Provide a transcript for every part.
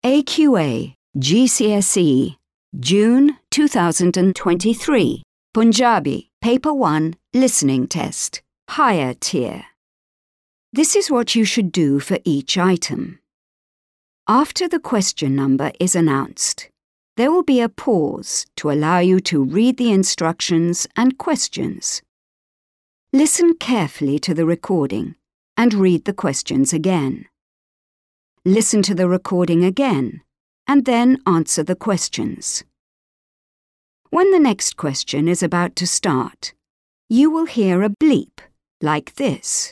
AQA GCSE June 2023 Punjabi Paper 1 Listening Test Higher Tier. This is what you should do for each item. After the question number is announced, there will be a pause to allow you to read the instructions and questions. Listen carefully to the recording and read the questions again. Listen to the recording again and then answer the questions. When the next question is about to start, you will hear a bleep like this.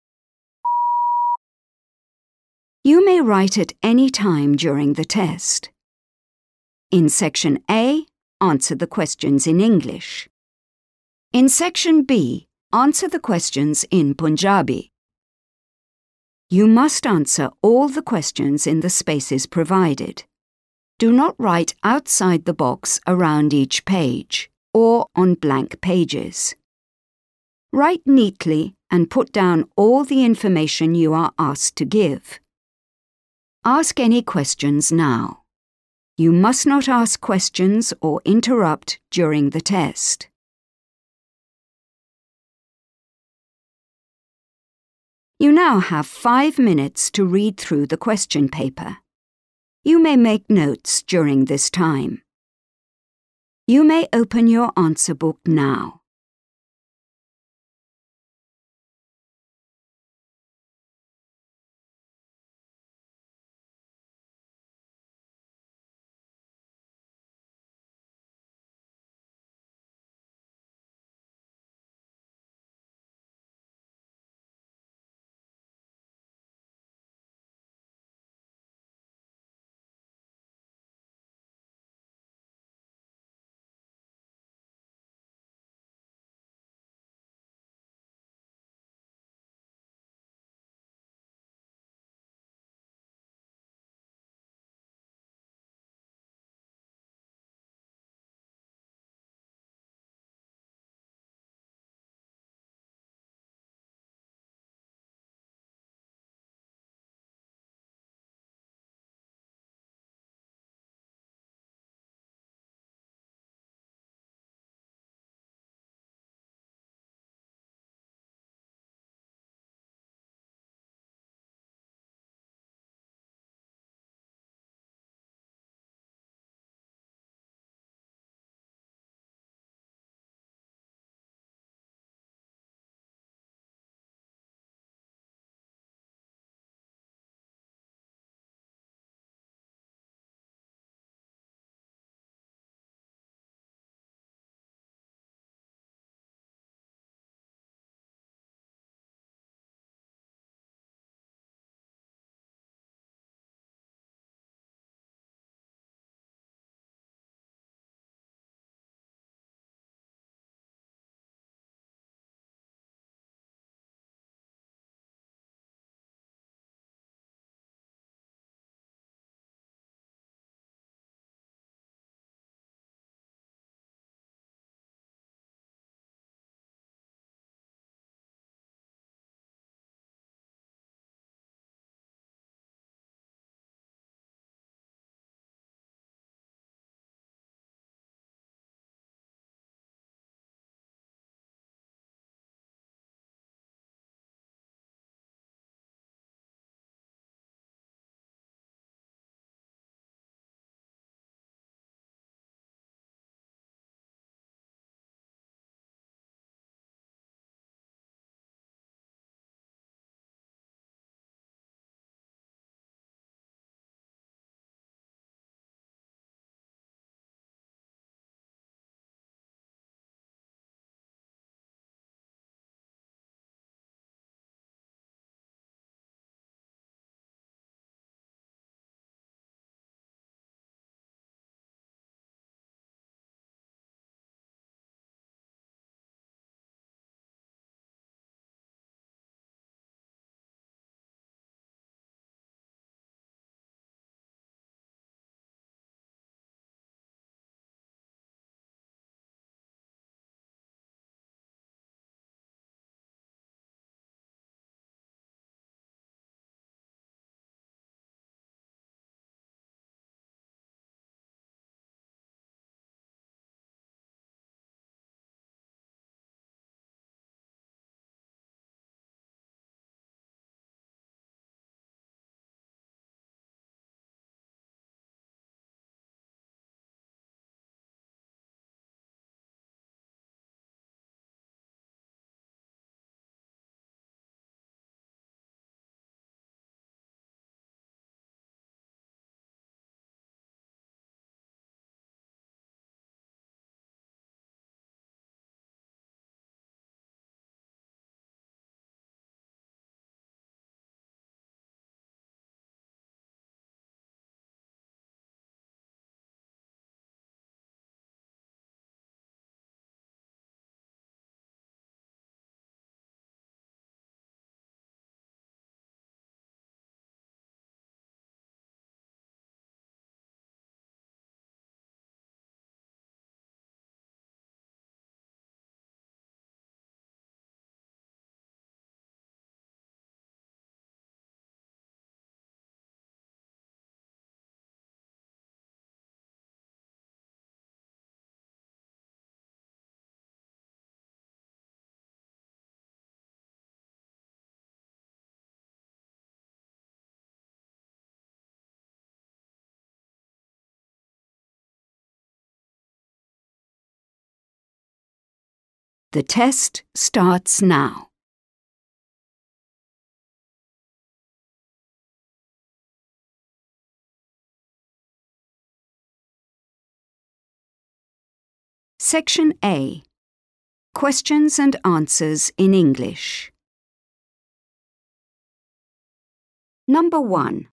You may write at any time during the test. In Section A, answer the questions in English. In Section B, answer the questions in Punjabi. You must answer all the questions in the spaces provided. Do not write outside the box around each page or on blank pages. Write neatly and put down all the information you are asked to give. Ask any questions now. You must not ask questions or interrupt during the test. You now have 5 minutes to read through the question paper. You may make notes during this time. You may open your answer book now. The test starts now. Section A. Questions and answers in English. Number 1.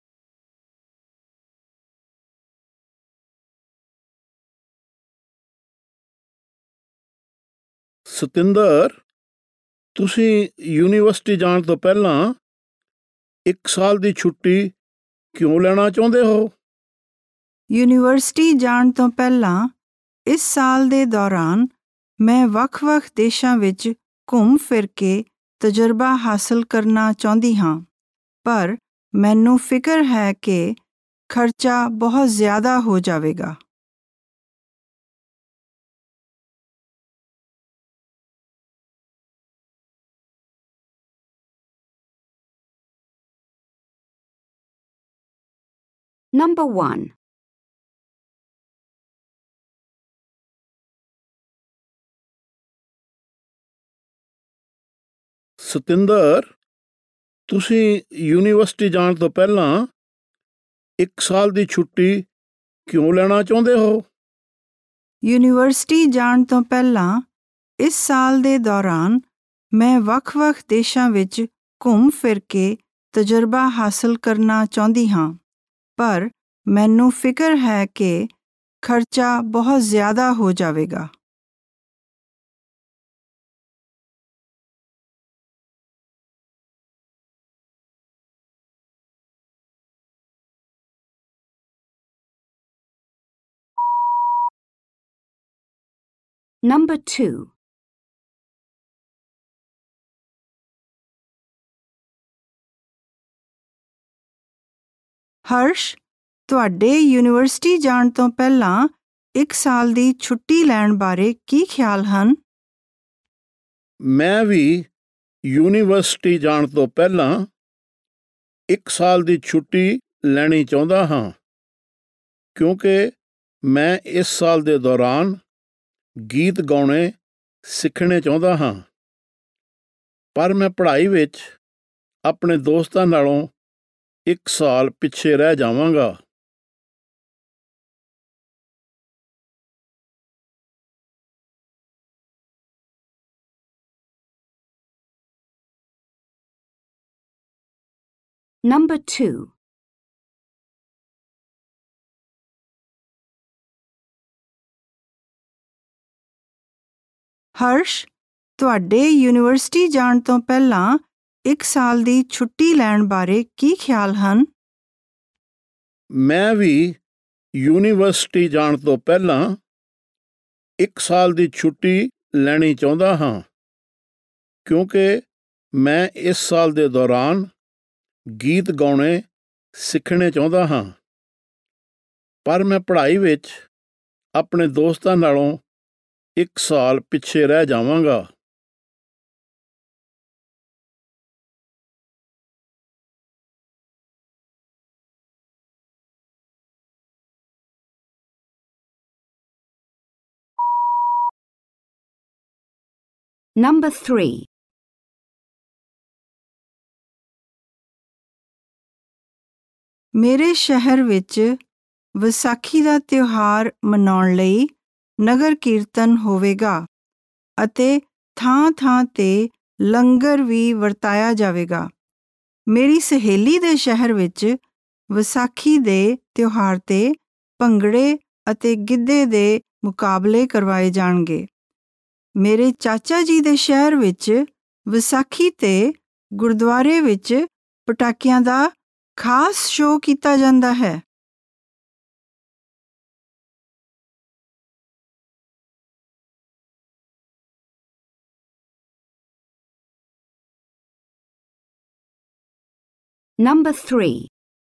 Satinder, ਤੁਸੀਂ university ਜਾਣ ਤੋਂ ਪਹਿਲਾਂ 1 ਸਾਲ ਦੀ ਛੁੱਟੀ ਕਿਉਂ ਲੈਣਾ ਚਾਹੁੰਦੇ ਹੋ? ਯੂਨੀਵਰਸਿਟੀ ਜਾਣ ਤੋਂ ਪਹਿਲਾਂ ਇਸ ਸਾਲ ਦੇ ਦੌਰਾਨ ਮੈਂ ਵੱਖ-ਵੱਖ ਦੇਸ਼ਾਂ ਵਿੱਚ ਘੁੰਮ ਫਿਰ ਕੇ ਤਜਰਬਾ ਹਾਸਲ ਕਰਨਾ ਚਾਹੁੰਦੀ ਹਾਂ, ਪਰ ਮੈਨੂੰ ਫਿਕਰ ਹੈ ਕਿ ਖਰਚਾ ਬਹੁਤ ਜ਼ਿਆਦਾ ਹੋ ਜਾਵੇਗਾ। Number 1. ਸਤਿੰਦਰ, ਤੁਸੀਂ ਯੂਨੀਵਰਸਿਟੀ ਜਾਣ ਤੋਂ ਪਹਿਲਾਂ 1 ਸਾਲ ਦੀ ਛੁੱਟੀ ਕਿਉਂ ਲੈਣਾ ਚਾਹੁੰਦੇ ਹੋ? ਯੂਨੀਵਰਸਿਟੀ ਜਾਣ ਤੋਂ ਪਹਿਲਾਂ ਇਸ ਸਾਲ ਦੇ ਦੌਰਾਨ ਮੈਂ ਵੱਖ-ਵੱਖ ਦੇਸ਼ਾਂ ਵਿੱਚ ਘੁੰਮ ਫਿਰ ਕੇ ਤਜਰਬਾ ਹਾਸਲ ਕਰਨਾ ਚਾਹੁੰਦੀ ਹਾਂ, ਪਰ ਮੈਨੂੰ ਫਿਕਰ ਹੈ ਕਿ ਖਰਚਾ ਬਹੁਤ ਜ਼ਿਆਦਾ ਹੋ ਜਾਵੇਗਾ। Number 2. ਹਰਸ਼, ਤੁਹਾਡੇ ਯੂਨੀਵਰਸਿਟੀ ਜਾਣ ਤੋਂ ਪਹਿਲਾਂ 1 ਸਾਲ ਦੀ ਛੁੱਟੀ ਲੈਣ ਬਾਰੇ ਕੀ ਖਿਆਲ ਹਨ? ਮੈਂ ਵੀ ਯੂਨੀਵਰਸਿਟੀ ਜਾਣ ਤੋਂ ਪਹਿਲਾਂ 1 ਸਾਲ ਦੀ ਛੁੱਟੀ ਲੈਣੀ ਚਾਹੁੰਦਾ ਹਾਂ, ਕਿਉਂਕਿ ਮੈਂ ਇਸ ਸਾਲ ਦੇ ਦੌਰਾਨ ਗੀਤ ਗਾਉਣੇ ਸਿੱਖਣੇ ਚਾਹੁੰਦਾ ਹਾਂ, ਪਰ ਮੈਂ ਪੜ੍ਹਾਈ ਵਿੱਚ ਆਪਣੇ ਦੋਸਤਾਂ ਨਾਲੋਂ 1 ਸਾਲ ਪਿੱਛੇ ਰਹਿ ਜਾਵਾਂਗਾ। Number 2. ਹਰਸ਼, ਤੁਹਾਡੇ ਯੂਨੀਵਰਸਿਟੀ ਜਾਣ ਤੋਂ ਪਹਿਲਾਂ 1 ਸਾਲ ਦੀ ਛੁੱਟੀ ਲੈਣ ਬਾਰੇ ਕੀ ਖਿਆਲ ਹਨ? ਮੈਂ ਵੀ ਯੂਨੀਵਰਸਿਟੀ ਜਾਣ ਤੋਂ ਪਹਿਲਾਂ 1 ਸਾਲ ਦੀ ਛੁੱਟੀ ਲੈਣੀ ਚਾਹੁੰਦਾ ਹਾਂ, ਕਿਉਂਕਿ ਮੈਂ ਇਸ ਸਾਲ ਦੇ ਦੌਰਾਨ ਗੀਤ ਗਾਉਣੇ ਸਿੱਖਣੇ ਚਾਹੁੰਦਾ ਹਾਂ, ਪਰ ਮੈਂ ਪੜ੍ਹਾਈ ਵਿੱਚ ਆਪਣੇ ਦੋਸਤਾਂ ਨਾਲੋਂ 1 ਸਾਲ ਪਿੱਛੇ ਰਹਿ ਜਾਵਾਂਗਾ। Number 3. ਮੇਰੇ ਸ਼ਹਿਰ ਵਿੱਚ ਵਿਸਾਖੀ ਦਾ ਤਿਉਹਾਰ ਮਨਾਉਣ ਲਈ ਨਗਰ ਕੀਰਤਨ ਹੋਵੇਗਾ ਅਤੇ ਥਾਂ-ਥਾਂ ਤੇ ਲੰਗਰ ਵੀ ਵਰਤਾਇਆ ਜਾਵੇਗਾ। ਮੇਰੀ ਸਹੇਲੀ ਦੇ ਸ਼ਹਿਰ ਵਿੱਚ ਵਿਸਾਖੀ ਦੇ ਤਿਉਹਾਰ ਤੇ ਭੰਗੜੇ ਅਤੇ ਗਿੱਧੇ ਦੇ ਮੁਕਾਬਲੇ ਕਰਵਾਏ ਜਾਣਗੇ। ਮੇਰੇ ਚਾਚਾ ਜੀ ਦੇ ਸ਼ਹਿਰ ਵਿੱਚ ਵਿਸਾਖੀ ਤੇ ਗੁਰਦੁਆਰੇ ਵਿੱਚ ਪਟਾਕਿਆਂ ਦਾ ਖਾਸ ਸ਼ੋਅ ਕੀਤਾ ਜਾਂਦਾ ਹੈ। Number 3.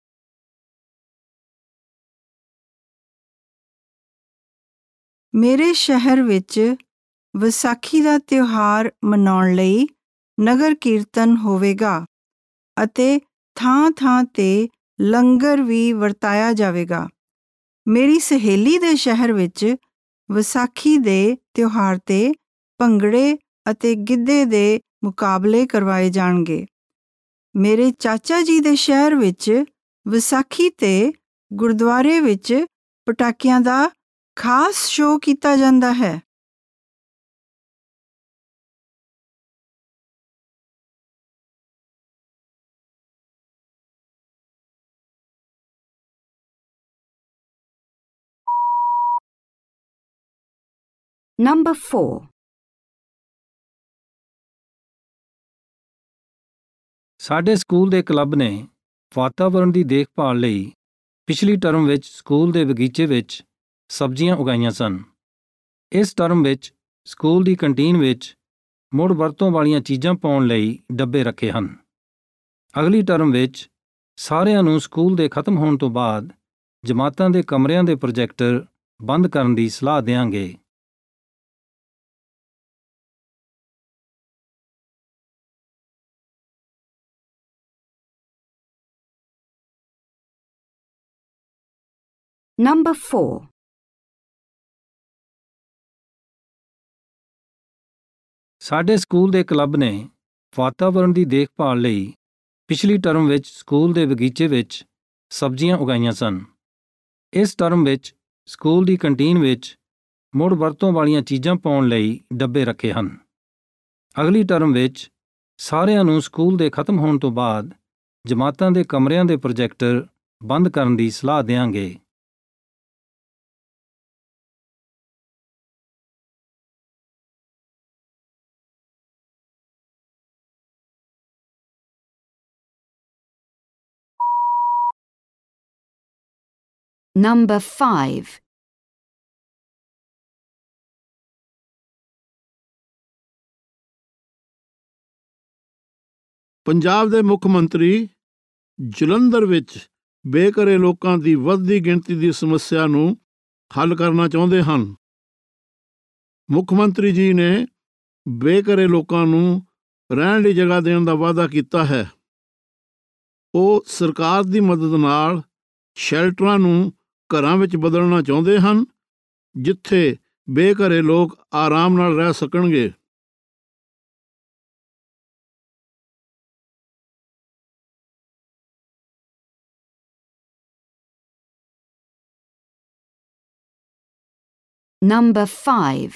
ਮੇਰੇ ਸ਼ਹਿਰ ਵਿੱਚ ਵਿਸਾਖੀ ਦਾ ਤਿਉਹਾਰ ਮਨਾਉਣ ਲਈ ਨਗਰ ਕੀਰਤਨ ਹੋਵੇਗਾ ਅਤੇ ਥਾਂ-ਥਾਂ ਤੇ ਲੰਗਰ ਵੀ ਵਰਤਾਇਆ ਜਾਵੇਗਾ। ਮੇਰੀ ਸਹੇਲੀ ਦੇ ਸ਼ਹਿਰ ਵਿੱਚ ਵਿਸਾਖੀ ਦੇ ਤਿਉਹਾਰ ਤੇ ਭੰਗੜੇ ਅਤੇ ਗਿੱਧੇ ਦੇ ਮੁਕਾਬਲੇ ਕਰਵਾਏ ਜਾਣਗੇ। ਮੇਰੇ ਚਾਚਾ ਜੀ ਦੇ ਸ਼ਹਿਰ ਵਿੱਚ ਵਿਸਾਖੀ 'ਤੇ ਗੁਰਦੁਆਰੇ ਵਿੱਚ ਪਟਾਕਿਆਂ ਦਾ ਖਾਸ ਸ਼ੋਅ ਕੀਤਾ ਜਾਂਦਾ ਹੈ। Number 4. ਸਾਡੇ ਸਕੂਲ ਦੇ ਕਲੱਬ ਨੇ ਵਾਤਾਵਰਣ ਦੀ ਦੇਖਭਾਲ ਲਈ ਪਿਛਲੀ ਟਰਮ ਵਿੱਚ ਸਕੂਲ ਦੇ ਬਗੀਚੇ ਵਿੱਚ ਸਬਜ਼ੀਆਂ ਉਗਾਈਆਂ ਸਨ। ਇਸ ਟਰਮ ਵਿੱਚ ਸਕੂਲ ਦੀ ਕੰਟੀਨ ਵਿੱਚ ਮੁੜ ਵਰਤੋਂ ਵਾਲੀਆਂ ਚੀਜ਼ਾਂ ਪਾਉਣ ਲਈ ਡੱਬੇ ਰੱਖੇ ਹਨ। ਅਗਲੀ ਟਰਮ ਵਿੱਚ ਸਾਰਿਆਂ ਨੂੰ ਸਕੂਲ ਦੇ ਖਤਮ ਹੋਣ ਤੋਂ ਬਾਅਦ ਜਮਾਤਾਂ ਦੇ ਕਮਰਿਆਂ ਦੇ ਪ੍ਰੋਜੈਕਟਰ ਬੰਦ ਕਰਨ ਦੀ ਸਲਾਹ ਦਿਆਂਗੇ। Number 4. ਸਾਡੇ ਸਕੂਲ ਦੇ ਕਲੱਬ ਨੇ ਵਾਤਾਵਰਣ ਦੀ ਦੇਖਭਾਲ ਲਈ ਪਿਛਲੀ ਟਰਮ ਵਿੱਚ ਸਕੂਲ ਦੇ ਬਗੀਚੇ ਵਿੱਚ ਸਬਜ਼ੀਆਂ ਉਗਾਈਆਂ ਸਨ। ਇਸ ਟਰਮ ਵਿੱਚ ਸਕੂਲ ਦੀ ਕੰਟੀਨ ਵਿੱਚ ਮੁੜ ਵਰਤੋਂ ਵਾਲੀਆਂ ਚੀਜ਼ਾਂ ਪਾਉਣ ਲਈ ਡੱਬੇ ਰੱਖੇ ਹਨ। ਅਗਲੀ ਟਰਮ ਵਿੱਚ ਸਾਰਿਆਂ ਨੂੰ ਸਕੂਲ ਦੇ ਖਤਮ ਹੋਣ ਤੋਂ ਬਾਅਦ ਜਮਾਤਾਂ ਦੇ ਕਮਰਿਆਂ ਦੇ ਪ੍ਰੋਜੈਕਟਰ ਬੰਦ ਕਰਨ ਦੀ ਸਲਾਹ ਦਿਆਂਗੇ। Number 5. ਪੰਜਾਬ ਦੇ ਮੁੱਖ ਮੰਤਰੀ ਜਲੰਧਰ ਵਿੱਚ ਬੇਘਰੇ ਲੋਕਾਂ ਦੀ ਵੱਧਦੀ ਗਿਣਤੀ ਦੀ ਸਮੱਸਿਆ ਨੂੰ ਹੱਲ ਕਰਨਾ ਚਾਹੁੰਦੇ ਹਨ। ਮੁੱਖ ਮੰਤਰੀ ਜੀ ਨੇ ਬੇਘਰੇ ਲੋਕਾਂ ਨੂੰ ਰਹਿਣ ਲਈ ਜਗ੍ਹਾ ਦੇਣ ਦਾ ਵਾਅਦਾ ਕੀਤਾ ਹੈ। ਉਹ ਸਰਕਾਰ ਦੀ ਮਦਦ ਨਾਲ ਸ਼ੈਲਟਰਾਂ ਨੂੰ ਘਰਾਂ ਵਿੱਚ ਬਦਲਣਾ ਚਾਹੁੰਦੇ ਹਨ, ਜਿੱਥੇ ਬੇਘਰੇ ਲੋਕ ਆਰਾਮ ਨਾਲ ਰਹਿ ਸਕਣਗੇ। Number 5.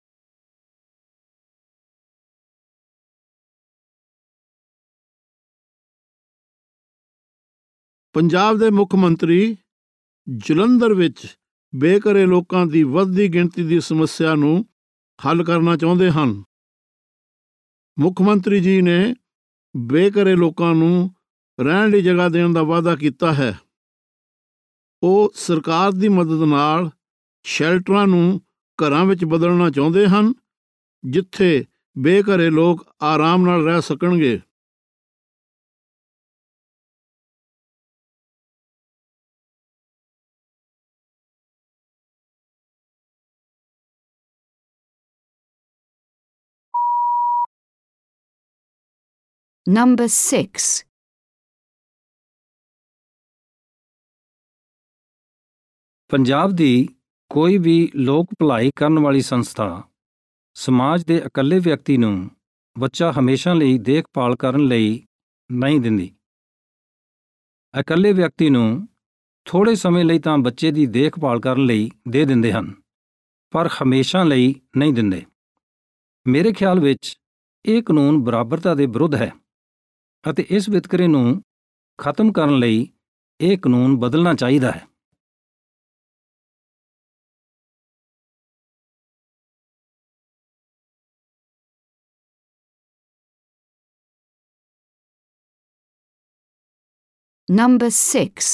ਪੰਜਾਬ ਦੇ ਮੁੱਖ ਮੰਤਰੀ ਜਲੰਧਰ ਵਿੱਚ ਬੇਘਰੇ ਲੋਕਾਂ ਦੀ ਵੱਧਦੀ ਗਿਣਤੀ ਦੀ ਸਮੱਸਿਆ ਨੂੰ ਹੱਲ ਕਰਨਾ ਚਾਹੁੰਦੇ ਹਨ। ਮੁੱਖ ਮੰਤਰੀ ਜੀ ਨੇ ਬੇਘਰੇ ਲੋਕਾਂ ਨੂੰ ਰਹਿਣ ਲਈ ਜਗ੍ਹਾ ਦੇਣ ਦਾ ਵਾਅਦਾ ਕੀਤਾ ਹੈ। ਉਹ ਸਰਕਾਰ ਦੀ ਮਦਦ ਨਾਲ ਸ਼ੈਲਟਰਾਂ ਨੂੰ ਘਰਾਂ ਵਿੱਚ ਬਦਲਣਾ ਚਾਹੁੰਦੇ ਹਨ, ਜਿੱਥੇ ਬੇਘਰੇ ਲੋਕ ਆਰਾਮ ਨਾਲ ਰਹਿ ਸਕਣਗੇ। Number 6. ਪੰਜਾਬ ਦੀ ਕੋਈ ਵੀ ਲੋਕ ਭਲਾਈ ਕਰਨ ਵਾਲੀ ਸੰਸਥਾ ਸਮਾਜ ਦੇ ਇਕੱਲੇ ਵਿਅਕਤੀ ਨੂੰ ਬੱਚਾ ਹਮੇਸ਼ਾ ਲਈ ਦੇਖਭਾਲ ਕਰਨ ਲਈ ਨਹੀਂ ਦਿੰਦੀ। ਇਕੱਲੇ ਵਿਅਕਤੀ ਨੂੰ ਥੋੜ੍ਹੇ ਸਮੇਂ ਲਈ ਤਾਂ ਬੱਚੇ ਦੀ ਦੇਖਭਾਲ ਕਰਨ ਲਈ ਦੇ ਦਿੰਦੇ ਹਨ, ਪਰ ਹਮੇਸ਼ਾ ਲਈ ਨਹੀਂ ਦਿੰਦੇ। ਮੇਰੇ ਖਿਆਲ ਵਿੱਚ ਇਹ ਕਾਨੂੰਨ ਬਰਾਬਰਤਾ ਦੇ ਵਿਰੁੱਧ ਹੈ ਅਤੇ ਇਸ ਵਿਤਕਰੇ ਨੂੰ ਖਤਮ ਕਰਨ ਲਈ ਇਹ ਕਾਨੂੰਨ ਬਦਲਣਾ ਚਾਹੀਦਾ ਹੈ। Number 6.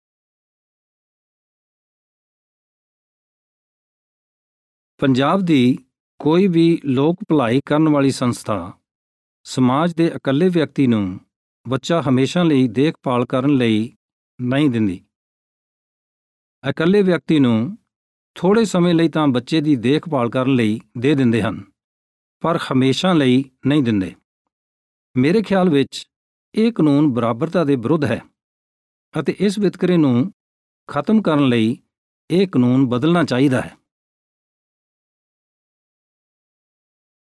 ਪੰਜਾਬ ਦੀ ਕੋਈ ਵੀ ਲੋਕ ਭਲਾਈ ਕਰਨ ਵਾਲੀ ਸੰਸਥਾ ਸਮਾਜ ਦੇ ਇਕੱਲੇ ਵਿਅਕਤੀ ਨੂੰ ਬੱਚਾ ਹਮੇਸ਼ਾ ਲਈ ਦੇਖਭਾਲ ਕਰਨ ਲਈ ਨਹੀਂ ਦਿੰਦੀ। ਇਕੱਲੇ ਵਿਅਕਤੀ ਨੂੰ ਥੋੜ੍ਹੇ ਸਮੇਂ ਲਈ ਤਾਂ ਬੱਚੇ ਦੀ ਦੇਖਭਾਲ ਕਰਨ ਲਈ ਦੇ ਦਿੰਦੇ ਹਨ, ਪਰ ਹਮੇਸ਼ਾ ਲਈ ਨਹੀਂ ਦਿੰਦੇ। ਮੇਰੇ ਖਿਆਲ ਵਿੱਚ ਇਹ ਕਾਨੂੰਨ ਬਰਾਬਰਤਾ ਦੇ ਵਿਰੁੱਧ ਹੈ ਅਤੇ ਇਸ ਵਿਤਕਰੇ ਨੂੰ ਖਤਮ ਕਰਨ ਲਈ ਇਹ ਕਾਨੂੰਨ ਬਦਲਣਾ ਚਾਹੀਦਾ ਹੈ।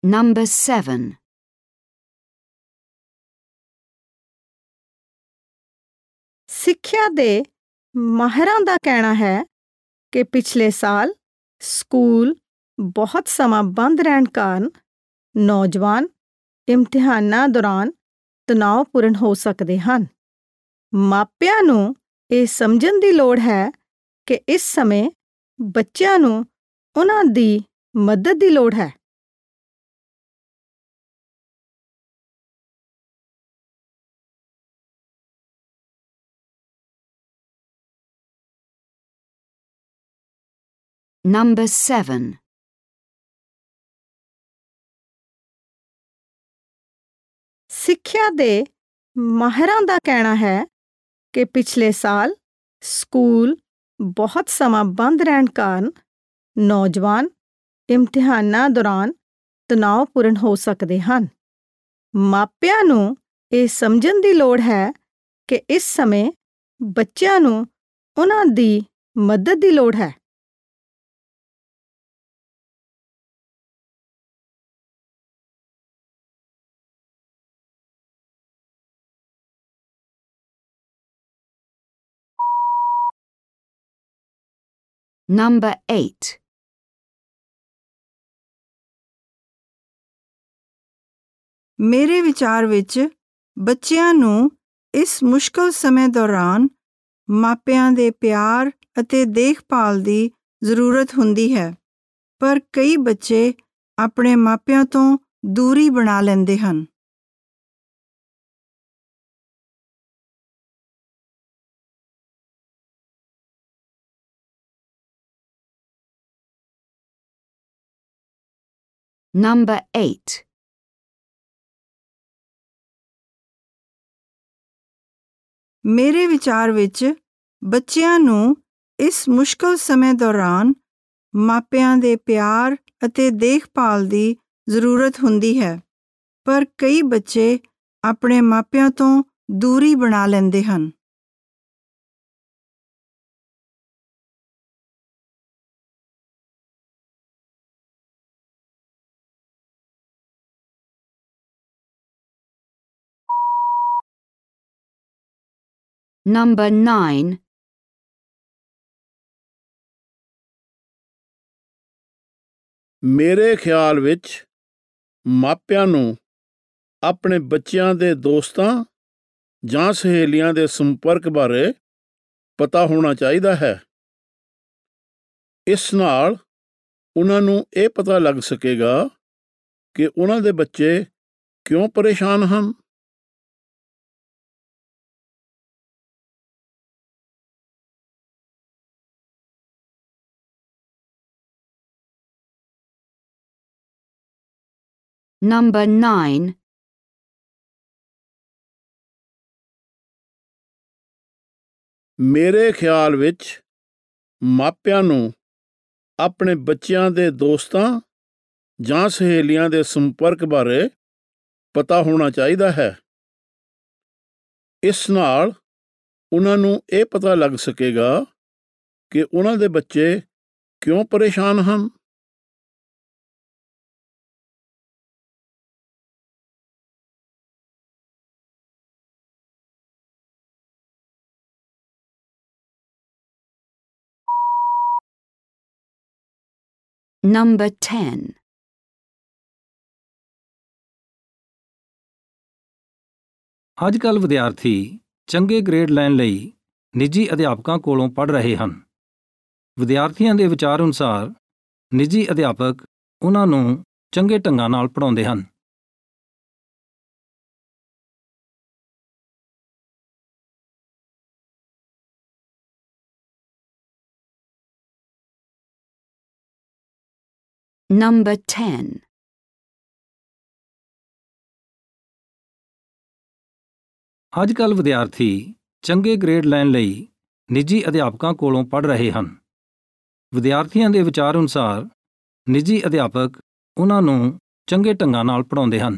Number 7. ਸਿੱਖਿਆ ਦੇ ਮਾਹਿਰਾਂ ਦਾ ਕਹਿਣਾ ਹੈ ਕਿ ਪਿਛਲੇ ਸਾਲ ਸਕੂਲ ਬਹੁਤ ਸਮਾਂ ਬੰਦ ਰਹਿਣ ਕਾਰਨ ਨੌਜਵਾਨ ਇਮਤਿਹਾਨਾਂ ਦੌਰਾਨ ਤਣਾਅਪੂਰਨ ਹੋ ਸਕਦੇ ਹਨ। ਮਾਪਿਆਂ ਨੂੰ ਇਹ ਸਮਝਣ ਦੀ ਲੋੜ ਹੈ ਕਿ ਇਸ ਸਮੇਂ ਬੱਚਿਆਂ ਨੂੰ ਉਹਨਾਂ ਦੀ ਮਦਦ ਦੀ ਲੋੜ ਹੈ। Number 7. ਸਿੱਖਿਆ ਦੇ ਮਾਹਿਰਾਂ ਦਾ ਕਹਿਣਾ ਹੈ ਕਿ ਪਿਛਲੇ ਸਾਲ ਸਕੂਲ ਬਹੁਤ ਸਮਾਂ ਬੰਦ ਰਹਿਣ ਕਾਰਨ ਨੌਜਵਾਨ ਇਮਤਿਹਾਨਾਂ ਦੌਰਾਨ ਤਣਾਅਪੂਰਨ ਹੋ ਸਕਦੇ ਹਨ। ਮਾਪਿਆਂ ਨੂੰ ਇਹ ਸਮਝਣ ਦੀ ਲੋੜ ਹੈ ਕਿ ਇਸ ਸਮੇਂ ਬੱਚਿਆਂ ਨੂੰ ਉਹਨਾਂ ਦੀ ਮਦਦ ਦੀ ਲੋੜ ਹੈ। Number 8. ਮੇਰੇ ਵਿਚਾਰ ਵਿੱਚ ਬੱਚਿਆਂ ਨੂੰ ਇਸ ਮੁਸ਼ਕਲ ਸਮੇਂ ਦੌਰਾਨ ਮਾਪਿਆਂ ਦੇ ਪਿਆਰ ਅਤੇ ਦੇਖਭਾਲ ਦੀ ਜ਼ਰੂਰਤ ਹੁੰਦੀ ਹੈ, ਪਰ ਕਈ ਬੱਚੇ ਆਪਣੇ ਮਾਪਿਆਂ ਤੋਂ ਦੂਰੀ ਬਣਾ ਲੈਂਦੇ ਹਨ। Number 8. ਮੇਰੇ ਵਿਚਾਰ ਵਿੱਚ ਬੱਚਿਆਂ ਨੂੰ ਇਸ ਮੁਸ਼ਕਲ ਸਮੇਂ ਦੌਰਾਨ ਮਾਪਿਆਂ ਦੇ ਪਿਆਰ ਅਤੇ ਦੇਖਭਾਲ ਦੀ ਜ਼ਰੂਰਤ ਹੁੰਦੀ ਹੈ, ਪਰ ਕਈ ਬੱਚੇ ਆਪਣੇ ਮਾਪਿਆਂ ਤੋਂ ਦੂਰੀ ਬਣਾ ਲੈਂਦੇ ਹਨ। Number 9. ਮੇਰੇ ਖਿਆਲ ਵਿੱਚ ਮਾਪਿਆਂ ਨੂੰ ਆਪਣੇ ਬੱਚਿਆਂ ਦੇ ਦੋਸਤਾਂ ਜਾਂ ਸਹੇਲੀਆਂ ਦੇ ਸੰਪਰਕ ਬਾਰੇ ਪਤਾ ਹੋਣਾ ਚਾਹੀਦਾ ਹੈ। ਇਸ ਨਾਲ ਉਹਨਾਂ ਨੂੰ ਇਹ ਪਤਾ ਲੱਗ ਸਕੇਗਾ ਕਿ ਉਹਨਾਂ ਦੇ ਬੱਚੇ ਕਿਉਂ ਪਰੇਸ਼ਾਨ ਹਨ। Number 9. ਮੇਰੇ ਖਿਆਲ ਵਿੱਚ ਮਾਪਿਆਂ ਨੂੰ ਆਪਣੇ ਬੱਚਿਆਂ ਦੇ ਦੋਸਤਾਂ ਜਾਂ ਸਹੇਲੀਆਂ ਦੇ ਸੰਪਰਕ ਬਾਰੇ ਪਤਾ ਹੋਣਾ ਚਾਹੀਦਾ ਹੈ। ਇਸ ਨਾਲ ਉਹਨਾਂ ਨੂੰ ਇਹ ਪਤਾ ਲੱਗ ਸਕੇਗਾ ਕਿ ਉਹਨਾਂ ਦੇ ਬੱਚੇ ਕਿਉਂ ਪਰੇਸ਼ਾਨ ਹਨ। Number 10. ਅੱਜ-ਕੱਲ੍ਹ ਵਿਦਿਆਰਥੀ ਚੰਗੇ ਗ੍ਰੇਡ ਲੈਣ ਲਈ ਨਿੱਜੀ ਅਧਿਆਪਕਾਂ ਕੋਲੋਂ ਪੜ੍ਹ ਰਹੇ ਹਨ। ਵਿਦਿਆਰਥੀਆਂ ਦੇ ਵਿਚਾਰ ਅਨੁਸਾਰ ਨਿੱਜੀ ਅਧਿਆਪਕ ਉਹਨਾਂ ਨੂੰ ਚੰਗੇ ਢੰਗਾਂ ਨਾਲ ਪੜ੍ਹਾਉਂਦੇ ਹਨ। Number 10. ਅੱਜ-ਕੱਲ੍ਹ ਵਿਦਿਆਰਥੀ ਚੰਗੇ ਗ੍ਰੇਡ ਲੈਣ ਲਈ ਨਿੱਜੀ ਅਧਿਆਪਕਾਂ ਕੋਲੋਂ ਪੜ੍ਹ ਰਹੇ ਹਨ। ਵਿਦਿਆਰਥੀਆਂ ਦੇ ਵਿਚਾਰ ਅਨੁਸਾਰ ਨਿੱਜੀ ਅਧਿਆਪਕ ਉਹਨਾਂ ਨੂੰ ਚੰਗੇ ਢੰਗਾਂ ਨਾਲ ਪੜ੍ਹਾਉਂਦੇ ਹਨ।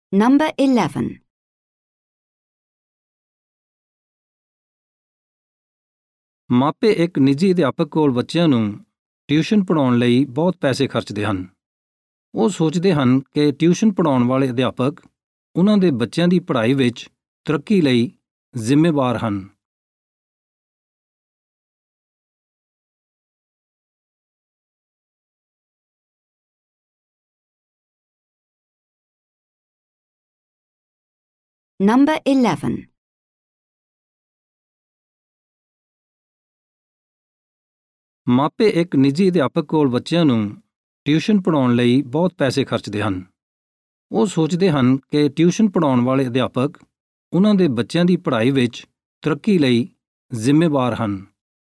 Number 11. ਮਾਪੇ ਇੱਕ ਨਿੱਜੀ ਅਧਿਆਪਕ ਕੋਲ ਬੱਚਿਆਂ ਨੂੰ ਟਿਊਸ਼ਨ ਪੜ੍ਹਾਉਣ ਲਈ ਬਹੁਤ ਪੈਸੇ ਖਰਚਦੇ ਹਨ। ਉਹ ਸੋਚਦੇ ਹਨ ਕਿ ਟਿਊਸ਼ਨ ਪੜ੍ਹਾਉਣ ਵਾਲੇ ਅਧਿਆਪਕ ਉਹਨਾਂ ਦੇ ਬੱਚਿਆਂ ਦੀ ਪੜ੍ਹਾਈ ਵਿੱਚ ਤਰੱਕੀ ਲਈ ਜ਼ਿੰਮੇਵਾਰ ਹਨ। Number 11. ਮਾਪੇ ਇੱਕ ਨਿੱਜੀ ਅਧਿਆਪਕ ਕੋਲ ਬੱਚਿਆਂ ਨੂੰ ਟਿਊਸ਼ਨ ਪੜ੍ਹਾਉਣ ਲਈ ਬਹੁਤ ਪੈਸੇ ਖਰਚਦੇ ਹਨ। ਉਹ ਸੋਚਦੇ ਹਨ ਕਿ ਟਿਊਸ਼ਨ ਪੜ੍ਹਾਉਣ ਵਾਲੇ ਅਧਿਆਪਕ ਉਹਨਾਂ ਦੇ ਬੱਚਿਆਂ ਦੀ ਪੜ੍ਹਾਈ ਵਿੱਚ ਤਰੱਕੀ ਲਈ ਜ਼ਿੰਮੇਵਾਰ ਹਨ।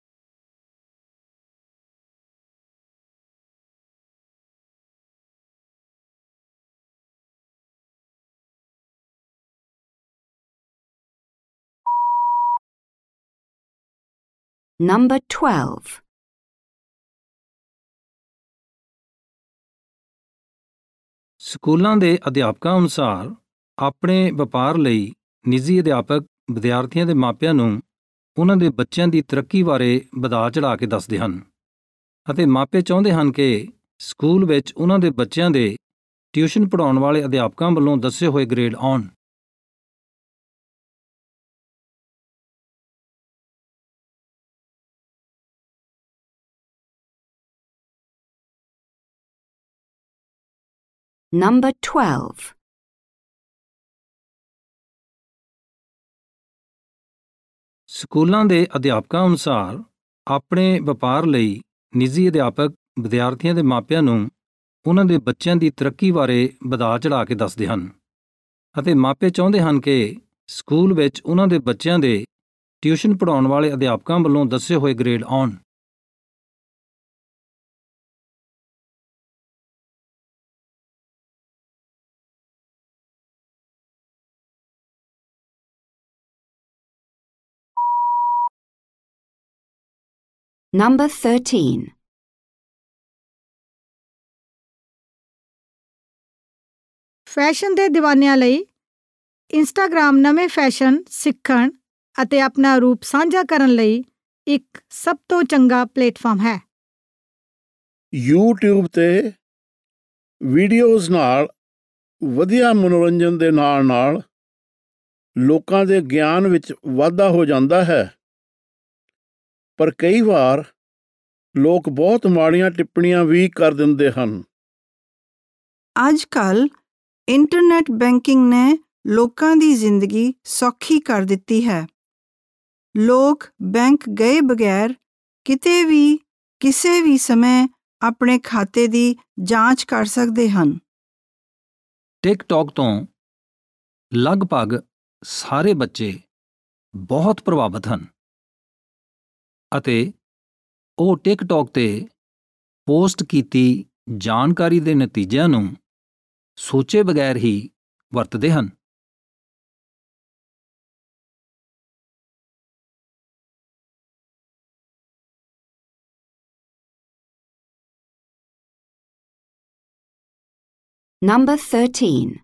Number 12. ਸਕੂਲਾਂ ਦੇ ਅਧਿਆਪਕਾਂ ਅਨੁਸਾਰ ਆਪਣੇ ਵਪਾਰ ਲਈ ਨਿੱਜੀ ਅਧਿਆਪਕ ਵਿਦਿਆਰਥੀਆਂ ਦੇ ਮਾਪਿਆਂ ਨੂੰ ਉਹਨਾਂ ਦੇ ਬੱਚਿਆਂ ਦੀ ਤਰੱਕੀ ਬਾਰੇ ਵਧਾ ਚੜ੍ਹਾ ਕੇ ਦੱਸਦੇ ਹਨ ਅਤੇ ਮਾਪੇ ਚਾਹੁੰਦੇ ਹਨ ਕਿ ਸਕੂਲ ਵਿੱਚ ਉਹਨਾਂ ਦੇ ਬੱਚਿਆਂ ਦੇ ਟਿਊਸ਼ਨ ਪੜ੍ਹਾਉਣ ਵਾਲੇ ਅਧਿਆਪਕਾਂ ਵੱਲੋਂ ਦੱਸੇ ਹੋਏ ਗ੍ਰੇਡ ਆਉਣ। Number 12. ਸਕੂਲਾਂ ਦੇ ਅਧਿਆਪਕਾਂ ਅਨੁਸਾਰ ਆਪਣੇ ਵਪਾਰ ਲਈ ਨਿੱਜੀ ਅਧਿਆਪਕ ਵਿਦਿਆਰਥੀਆਂ ਦੇ ਮਾਪਿਆਂ ਨੂੰ ਉਹਨਾਂ ਦੇ ਬੱਚਿਆਂ ਦੀ ਤਰੱਕੀ ਬਾਰੇ ਵਧਾ ਚੜ੍ਹਾ ਕੇ ਦੱਸਦੇ ਹਨ ਅਤੇ ਮਾਪੇ ਚਾਹੁੰਦੇ ਹਨ ਕਿ ਸਕੂਲ ਵਿੱਚ ਉਹਨਾਂ ਦੇ ਬੱਚਿਆਂ ਦੇ ਟਿਊਸ਼ਨ ਪੜ੍ਹਾਉਣ ਵਾਲੇ ਅਧਿਆਪਕਾਂ ਵੱਲੋਂ ਦੱਸੇ ਹੋਏ ਗ੍ਰੇਡ ਆਉਣ। Number 13. ਫੈਸ਼ਨ ਦੇ دیਵਾਨਿਆਂ ਲਈ ਇੰਸਟਾਗ੍ਰਾਮ ਨਵੇਂ ਫੈਸ਼ਨ ਸਿੱਖਣ ਅਤੇ ਆਪਣਾ ਰੂਪ ਸਾਂਝਾ ਕਰਨ ਲਈ ਇੱਕ ਸਭ ਤੋਂ ਚੰਗਾ ਪਲੇਟਫਾਰਮ ਹੈ। YouTube ਤੇ ਵੀਡੀਓਜ਼ ਨਾਲ ਵਧੀਆ ਮਨੋਰੰਜਨ ਦੇ ਨਾਲ ਲੋਕਾਂ ਦੇ ਗਿਆਨ ਵਿੱਚ ਵਾਧਾ ਹੋ ਜਾਂਦਾ ਹੈ, ਪਰ ਕਈ ਵਾਰ ਲੋਕ ਬਹੁਤ ਮਾੜੀਆਂ ਟਿੱਪਣੀਆਂ ਵੀ ਕਰ ਦਿੰਦੇ ਹਨ। ਅੱਜ ਕੱਲ੍ਹ ਇੰਟਰਨੈਟ ਬੈਂਕਿੰਗ ਨੇ ਲੋਕਾਂ ਦੀ ਜ਼ਿੰਦਗੀ ਸੌਖੀ ਕਰ ਦਿੱਤੀ ਹੈ। ਲੋਕ ਬੈਂਕ ਗਏ ਬਗੈਰ ਕਿਤੇ ਵੀ ਕਿਸੇ ਵੀ ਸਮੇਂ ਆਪਣੇ ਖਾਤੇ ਦੀ ਜਾਂਚ ਕਰ ਸਕਦੇ ਹਨ। ਟਿਕਟੌਕ ਤੋਂ ਲਗਭਗ ਸਾਰੇ ਬੱਚੇ ਬਹੁਤ ਪ੍ਰਭਾਵਿਤ ਹਨ ਅਤੇ ਉਹ ਟਿਕਟੌਕ ਤੇ ਪੋਸਟ ਕੀਤੀ ਜਾਣਕਾਰੀ ਦੇ ਨਤੀਜਿਆਂ ਨੂੰ ਸੋਚੇ ਬਗੈਰ ਹੀ ਵਰਤਦੇ ਹਨ। Number 13.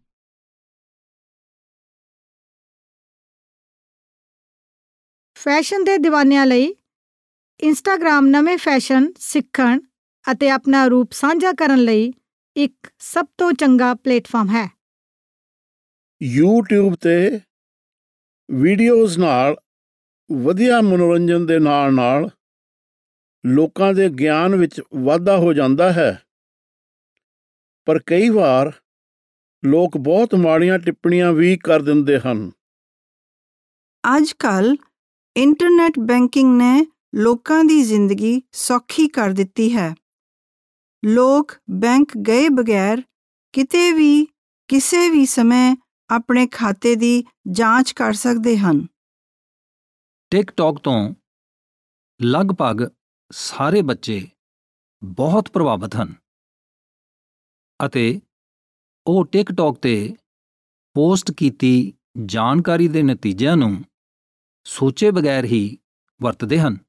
ਫੈਸ਼ਨ ਦੇ دیਵਾਨਿਆਂ ਲਈ ਇੰਸਟਾਗ੍ਰਾਮ ਨਵੇਂ ਫੈਸ਼ਨ ਸਿੱਖਣ ਅਤੇ ਆਪਣਾ ਰੂਪ ਸਾਂਝਾ ਕਰਨ ਲਈ ਇੱਕ ਸਭ ਤੋਂ ਚੰਗਾ ਪਲੇਟਫਾਰਮ ਹੈ। YouTube ਤੇ ਵੀਡੀਓਜ਼ ਨਾਲ ਵਧੀਆ ਮਨੋਰੰਜਨ ਦੇ ਨਾਲ ਲੋਕਾਂ ਦੇ ਗਿਆਨ ਵਿੱਚ ਵਾਧਾ ਹੋ ਜਾਂਦਾ ਹੈ, ਪਰ ਕਈ ਵਾਰ ਲੋਕ ਬਹੁਤ ਮਾੜੀਆਂ ਟਿੱਪਣੀਆਂ ਵੀ ਕਰ ਦਿੰਦੇ ਹਨ। ਅੱਜ ਕੱਲ੍ਹ ਇੰਟਰਨੈਟ ਬੈਂਕਿੰਗ ਨੇ ਲੋਕਾਂ ਦੀ ਜ਼ਿੰਦਗੀ ਸੌਖੀ ਕਰ ਦਿੱਤੀ ਹੈ। ਲੋਕ ਬੈਂਕ ਗਏ ਬਗੈਰ ਕਿਤੇ ਵੀ ਕਿਸੇ ਵੀ ਸਮੇਂ ਆਪਣੇ ਖਾਤੇ ਦੀ ਜਾਂਚ ਕਰ ਸਕਦੇ ਹਨ। ਟਿਕਟੌਕ ਤੋਂ ਲਗਭਗ ਸਾਰੇ ਬੱਚੇ ਬਹੁਤ ਪ੍ਰਭਾਵਿਤ ਹਨ ਅਤੇ ਉਹ ਟਿਕਟੌਕ ਤੇ ਪੋਸਟ ਕੀਤੀ ਜਾਣਕਾਰੀ ਦੇ ਨਤੀਜਿਆਂ ਨੂੰ ਸੋਚੇ ਬਗੈਰ ਹੀ ਵਰਤਦੇ ਹਨ।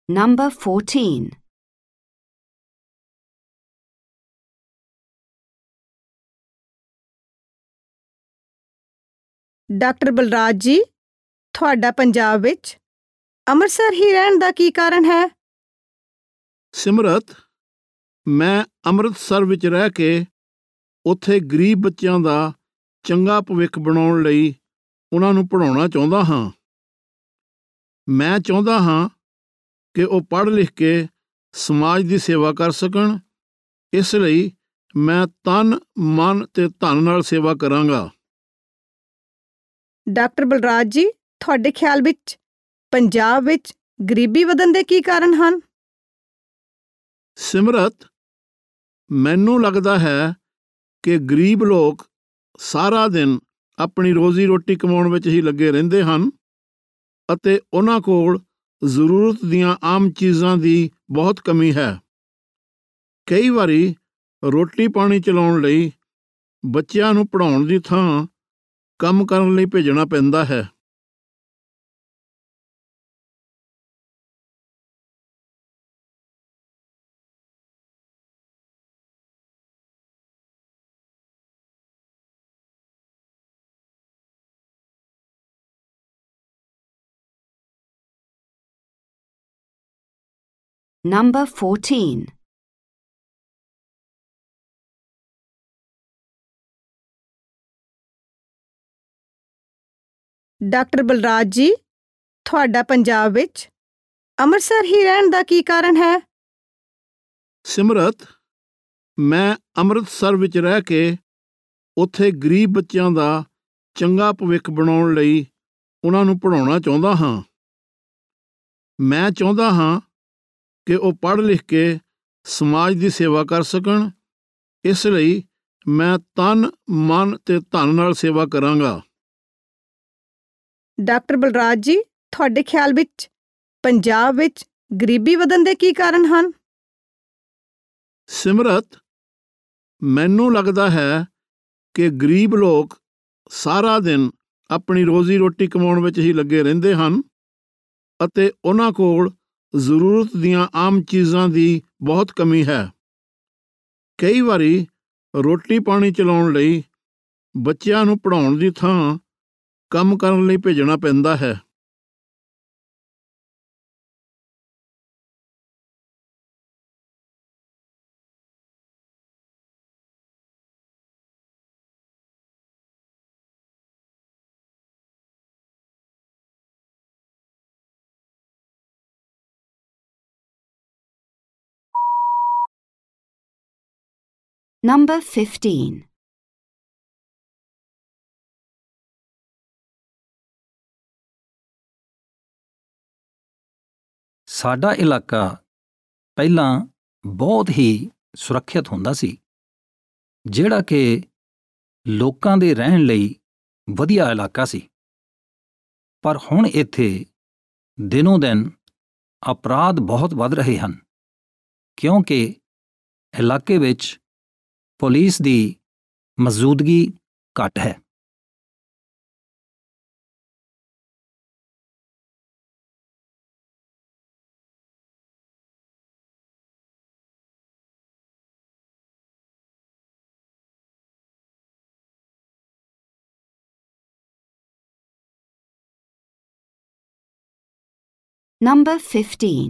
Number 14. ਡਾਕਟਰ ਬਲਰਾਜ ਜੀ, ਤੁਹਾਡਾ ਪੰਜਾਬ ਵਿੱਚ ਅੰਮ੍ਰਿਤਸਰ ਹੀ ਰਹਿਣ ਦਾ ਕੀ ਕਾਰਨ ਹੈ? ਸਿਮਰਤ, ਮੈਂ ਅੰਮ੍ਰਿਤਸਰ ਵਿੱਚ ਰਹਿ ਕੇ ਉੱਥੇ ਗਰੀਬ ਬੱਚਿਆਂ ਦਾ ਚੰਗਾ ਭਵਿੱਖ ਬਣਾਉਣ ਲਈ ਉਹਨਾਂ ਨੂੰ ਪੜ੍ਹਾਉਣਾ ਚਾਹੁੰਦਾ ਹਾਂ। ਮੈਂ ਚਾਹੁੰਦਾ ਹਾਂ ਕਿ ਉਹ ਪੜ੍ਹ ਲਿਖ ਕੇ ਸਮਾਜ ਦੀ ਸੇਵਾ ਕਰ ਸਕਣ। ਇਸ ਲਈ ਮੈਂ ਤਨ, ਮਨ ਤੇ ਧਨ ਨਾਲ ਸੇਵਾ ਕਰਾਂਗਾ। ਡਾਕਟਰ ਬਲਰਾਜ ਜੀ, ਤੁਹਾਡੇ ਖਿਆਲ ਵਿੱਚ ਪੰਜਾਬ ਵਿੱਚ ਗਰੀਬੀ ਵਧਣ ਦੇ ਕੀ ਕਾਰਨ ਹਨ? ਸਿਮਰਤ, ਮੈਨੂੰ ਲੱਗਦਾ ਹੈ ਕਿ ਗਰੀਬ ਲੋਕ ਸਾਰਾ ਦਿਨ ਆਪਣੀ ਰੋਜ਼ੀ ਰੋਟੀ ਕਮਾਉਣ ਵਿੱਚ ਹੀ ਲੱਗੇ ਰਹਿੰਦੇ ਹਨ ਅਤੇ ਉਹਨਾਂ ਕੋਲ ਜ਼ਰੂਰਤ ਦੀਆਂ ਆਮ ਚੀਜ਼ਾਂ ਦੀ ਬਹੁਤ ਕਮੀ ਹੈ। ਕਈ ਵਾਰੀ ਰੋਟੀ ਪਾਣੀ ਚਲਾਉਣ ਲਈ ਬੱਚਿਆਂ ਨੂੰ ਪੜ੍ਹਾਉਣ ਦੀ ਥਾਂ ਕੰਮ ਕਰਨ ਲਈ ਭੇਜਣਾ ਪੈਂਦਾ ਹੈ। Number 14. ਡਾਕਟਰ ਬਲਰਾਜ ਜੀ, ਤੁਹਾਡਾ ਪੰਜਾਬ ਵਿੱਚ ਅੰਮ੍ਰਿਤਸਰ ਹੀ ਰਹਿਣ ਦਾ ਕੀ ਕਾਰਨ ਹੈ? ਸਿਮਰਤ, ਮੈਂ ਅੰਮ੍ਰਿਤਸਰ ਵਿੱਚ ਰਹਿ ਕੇ ਉੱਥੇ ਗਰੀਬ ਬੱਚਿਆਂ ਦਾ ਚੰਗਾ ਭਵਿੱਖ ਬਣਾਉਣ ਲਈ ਉਹਨਾਂ ਨੂੰ ਪੜ੍ਹਾਉਣਾ ਚਾਹੁੰਦਾ ਹਾਂ। ਮੈਂ ਚਾਹੁੰਦਾ ਹਾਂ ਕਿ ਉਹ ਪੜ੍ਹ ਲਿਖ ਕੇ ਸਮਾਜ ਦੀ ਸੇਵਾ ਕਰ ਸਕਣ। ਇਸ ਲਈ ਮੈਂ ਤਨ, ਮਨ ਤੇ ਧਨ ਨਾਲ ਸੇਵਾ ਕਰਾਂਗਾ। ਡਾਕਟਰ ਬਲਰਾਜ ਜੀ, ਤੁਹਾਡੇ ਖਿਆਲ ਵਿੱਚ ਪੰਜਾਬ ਵਿੱਚ ਗਰੀਬੀ ਵਧਣ ਦੇ ਕੀ ਕਾਰਨ ਹਨ? ਸਿਮਰਤ, ਮੈਨੂੰ ਲੱਗਦਾ ਹੈ ਕਿ ਗਰੀਬ ਲੋਕ ਸਾਰਾ ਦਿਨ ਆਪਣੀ ਰੋਜ਼ੀ ਰੋਟੀ ਕਮਾਉਣ ਵਿੱਚ ਹੀ ਲੱਗੇ ਰਹਿੰਦੇ ਹਨ ਅਤੇ ਉਹਨਾਂ ਕੋਲ ਜ਼ਰੂਰਤ ਦੀਆਂ ਆਮ ਚੀਜ਼ਾਂ ਦੀ ਬਹੁਤ ਕਮੀ ਹੈ। ਕਈ ਵਾਰੀ ਰੋਟੀ ਪਾਣੀ ਚਲਾਉਣ ਲਈ ਬੱਚਿਆਂ ਨੂੰ ਪੜ੍ਹਾਉਣ ਦੀ ਥਾਂ ਕੰਮ ਕਰਨ ਲਈ ਭੇਜਣਾ ਪੈਂਦਾ ਹੈ। Number 15. ਸਾਡਾ ਇਲਾਕਾ ਪਹਿਲਾਂ ਬਹੁਤ ਹੀ ਸੁਰੱਖਿਅਤ ਹੁੰਦਾ ਸੀ, ਜਿਹੜਾ ਕਿ ਲੋਕਾਂ ਦੇ ਰਹਿਣ ਲਈ ਵਧੀਆ ਇਲਾਕਾ ਸੀ। ਪਰ ਹੁਣ ਇੱਥੇ ਦਿਨੋਂ ਦਿਨ ਅਪਰਾਧ ਬਹੁਤ ਵੱਧ ਰਹੇ ਹਨ, ਕਿਉਂਕਿ ਇਲਾਕੇ ਵਿੱਚ ਪੁਲਿਸ ਦੀ ਮੌਜੂਦਗੀ ਘੱਟ ਹੈ। Number 15.